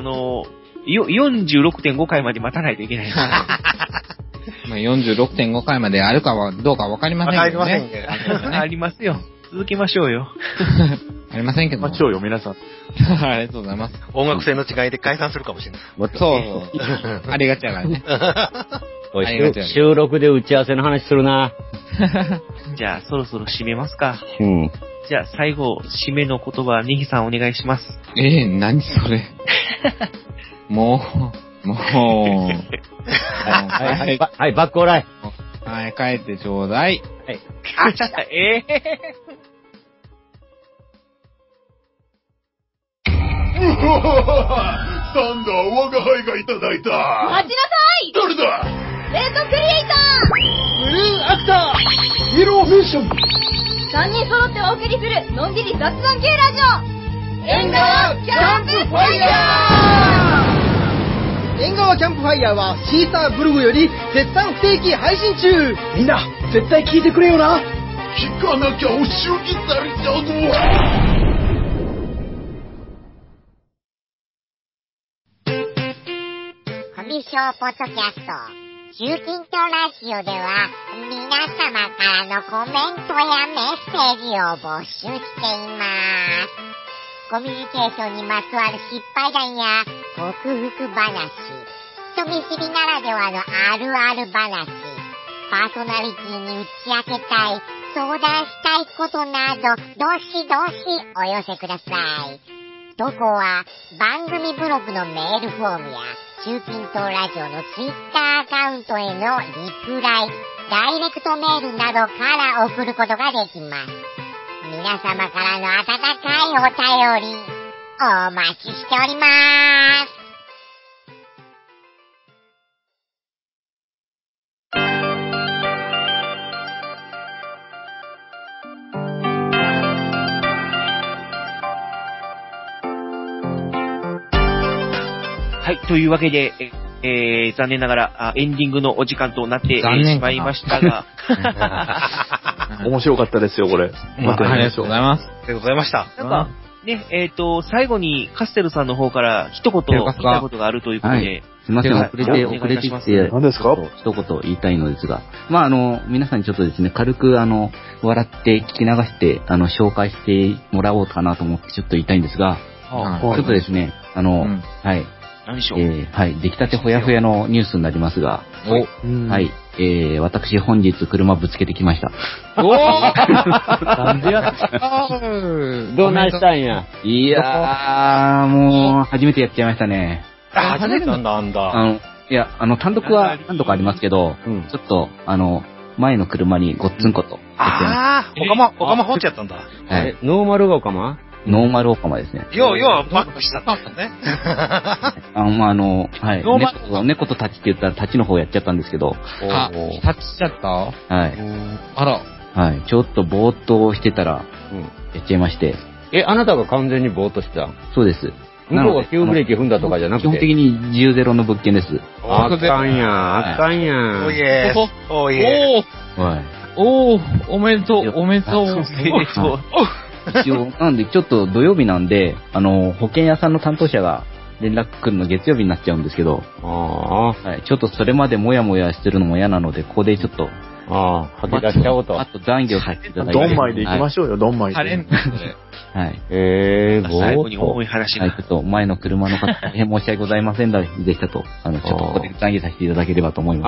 Speaker 3: 46.5 回まで待たないといけない。
Speaker 5: まあ 46.5 回まであるかはどうかわかりませんけどね。
Speaker 3: ありますよ。続けましょうよ。
Speaker 5: ありませんけど。
Speaker 1: 待ちようよ、皆さん。
Speaker 5: ありがとうございます。
Speaker 6: 音楽性の違いで解散するかもしれない。
Speaker 5: そう。ありがちやからね。
Speaker 4: 収録で打ち合わせの話するな。
Speaker 3: じゃあ、そろそろ締めますか。じゃあ、最後、締めの言葉、ネギさんお願いします。
Speaker 5: 何それ。もう。
Speaker 4: はい、バックオーライ。
Speaker 5: はい、帰ってちょうだい。
Speaker 3: はい。
Speaker 15: なんだ、我が輩がいただいた。
Speaker 7: 待ちなさい。
Speaker 15: 誰だ。
Speaker 7: レッドクリエイター、
Speaker 15: ブルーアクター、イエローフィッション。
Speaker 7: 3人揃ってお送りするのんびり雑談系ラジオ、縁側キャンプファイヤ
Speaker 10: ー。縁側キャンプファイヤーはシーサーブログより絶賛不定期配信中。みんな絶対聞いてくれよな。
Speaker 15: 聞かなきゃお仕置きされちゃうぞ。
Speaker 16: コミュ障ポッドキャスト中近東ラジオでは皆様からのコメントやメッセージを募集しています。コミュニケーションにまつわる失敗談や克服話、人見知りならではのあるある話、フパーソナリティに打ち明けたい、相談したいことなど、どしどしお寄せください。投稿は番組ブログのメールフォームや中近東ラジオのツイッターアカウントへのリプライ、ダイレクトメールなどから送ることができます。皆様からの温かいお便りお待ちしております。
Speaker 3: はい、というわけで、残念ながらエンディングのお時間となってしまいましたが。
Speaker 1: 面白かったですよ、これ。
Speaker 5: またありがとうございます。
Speaker 6: ありがとうございました。
Speaker 3: なんか、ね、最後にカステルさんの方から一言言いたいことがあるということで。はい、
Speaker 14: すみません、遅れてきて、
Speaker 1: 何ですか？
Speaker 14: 一言言いたいのですが。まあ、皆さんにちょっとですね、軽く笑って聞き流して、紹介してもらおうかなと思ってちょっと言いたいんですが、ちょっとですね、はい。
Speaker 3: 何でしょう？
Speaker 14: はい。出来たてほやほやのニュースになりますが、はい。私本日車ぶつけてきました。
Speaker 5: おー
Speaker 1: なんでや
Speaker 4: どうなしたんや。
Speaker 14: いやー、もう、初めてやっちゃいましたね。
Speaker 6: 初めてなんだ。
Speaker 14: いや、単独は何度かありますけど、ちょっと、前の車にごっつんこと。
Speaker 6: あー、オカマ放置やったんだ。
Speaker 14: はい。
Speaker 4: ノーマルがオカマ？
Speaker 14: ノーマルオカマですね。
Speaker 6: 要はバックしたんだね。
Speaker 14: はい。猫とタッチって言ったらタッチの方やっちゃったんですけど。
Speaker 5: タッチしちゃった？
Speaker 14: はい。
Speaker 5: あら。
Speaker 14: はい。ちょっとぼーっとしてたら、やっちゃいまして。
Speaker 4: あなたが完全にぼーっとしてた？
Speaker 14: そうです。
Speaker 4: 向こうが急ブレーキ踏んだとかじゃなくて。
Speaker 14: 基本的に10-0の物件です。
Speaker 4: あかんやん、あかんやん。
Speaker 6: おいえー。おいえ
Speaker 14: ー。はい。
Speaker 5: おー、おめでとう、おめでとう。
Speaker 14: 一応、なんで、ちょっと土曜日なんで、保険屋さんの担当者が連絡来るの月曜日になっちゃうんですけど、はい、ちょっとそれまでもやもやしてるのも嫌なので、ここでちょっと、
Speaker 4: 吐き出しちゃおうと。
Speaker 14: あと残業させていただいて。
Speaker 1: ドンマイで行きましょうよ、ドンマイで。
Speaker 14: はい。
Speaker 3: 最後に重い話が。
Speaker 14: はい、ちょっと前の車の方、大変申し訳ございませんでしたと、ちょっとここで残業させていただければと思います。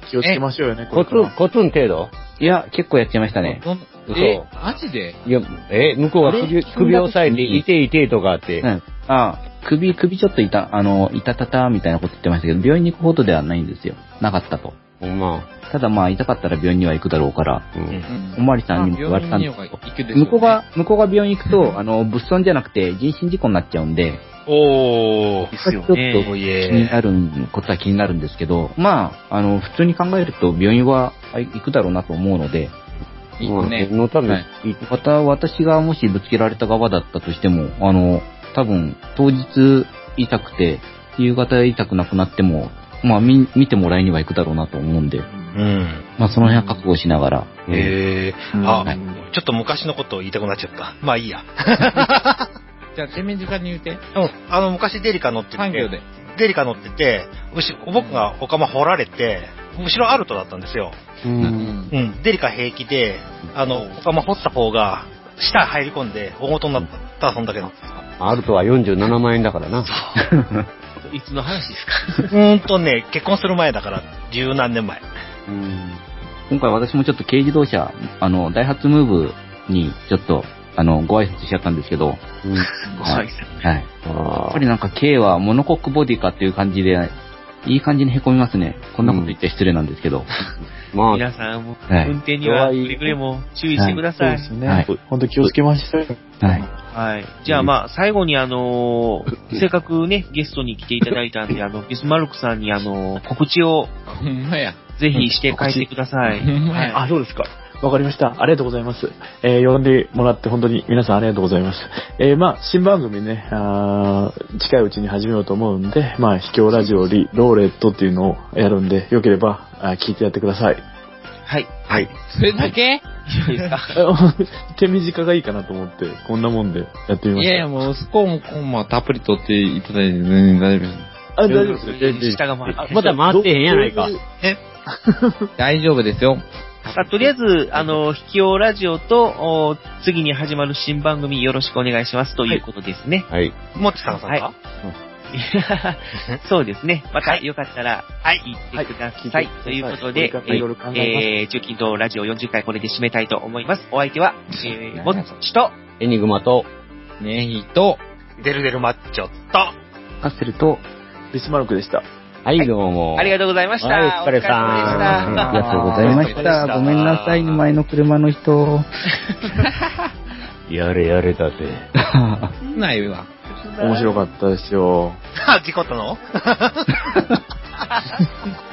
Speaker 1: 気をつけましょうよね、
Speaker 4: コツン程度？
Speaker 14: いや、結構やっちゃいましたね。
Speaker 5: マジで？
Speaker 4: いや、向こうが首を押さえて、いてとかあって。
Speaker 14: 首ちょっといたたたみたいなこと言ってましたけど、病院に行くほどではないんですよ。なかったと。ただ痛かったら病院には行くだろうから、おまわりさんにも言われたんですけど、向こうが病院行くと、物損じゃなくて人身事故になっちゃうんで、
Speaker 3: ですよね。
Speaker 14: ちょっと気になることは気になるんですけど、普通に考えると病院は行くだろうなと思うので、
Speaker 4: のため、
Speaker 14: また私がもしぶつけられた側だったとしても、多分当日痛くて、夕方痛くなくなっても、見てもらいには行くだろうなと思うんで、その辺は覚悟しながら。
Speaker 6: ちょっと昔のことを言いたくなっちゃった。まあいいや。
Speaker 5: じゃあ、手短に言うて。
Speaker 6: 昔デリカ乗ってて、僕がオカマ掘られて、後ろアルトだったんですよ。デリカ平気で、オカマ掘った方が、下入り込んで、大元になったそんだけど。
Speaker 4: アルトは47万円だからな。
Speaker 3: いつの話ですか？
Speaker 6: 結婚する前だから、十何年前。
Speaker 14: 今回私もちょっと軽自動車、ダイハツムーブにちょっと、ご挨拶しちゃったんですけど。
Speaker 3: ご挨拶。
Speaker 14: はい。やっぱりなんか軽はモノコックボディかっていう感じで、いい感じに凹みますね。こんなこと言って失礼なんですけど。
Speaker 3: 皆さんも、運転にはくれぐれも注意してください。
Speaker 1: そうですね。本当気をつけましょう。
Speaker 3: はい。じゃあ最後にせっかくね、ゲストに来ていただいたんで、ビスマルクさんに告知を、ぜひして帰ってください。
Speaker 1: あ、そうですか。わかりました。ありがとうございます。呼んでもらって本当に皆さんありがとうございます。新番組ね、近いうちに始めようと思うんで、秘境ラジオリローレットっていうのをやるんで、よければ聞いてやってください。
Speaker 3: はい。
Speaker 6: はい。
Speaker 5: それだけ？
Speaker 3: いいですか？
Speaker 1: 手短がいいかなと思って、こんなもんでやってみました。
Speaker 5: いやもう、そこもたっぷり取っていただいて全然大丈夫です。
Speaker 1: 大丈夫です。
Speaker 3: 下が回って。
Speaker 4: まだ回ってへんやないか。
Speaker 5: 大丈夫ですよ。
Speaker 3: とりあえず、秘境ラジオと、次に始まる新番組よろしくお願いしますということですね。
Speaker 4: はい。
Speaker 6: もっちさんか？
Speaker 3: そうですね。またよかったら、聞いてください。ということで、中近東ラジオ40回これで締めたいと思います。お相手は、もっちと、
Speaker 4: エニグマと、
Speaker 5: ネヒと、
Speaker 6: デルデルマッチョと、
Speaker 14: カッセルと、
Speaker 1: ビスマルクでした。
Speaker 4: はい、どうも。
Speaker 3: ありがとうございました。
Speaker 4: はい、お疲れさん。
Speaker 14: ありがとうございました。ごめんなさい、前の車の人。
Speaker 4: やれやれだぜ。
Speaker 5: ないわ。
Speaker 1: 面白かったですよ。
Speaker 6: 事故ったの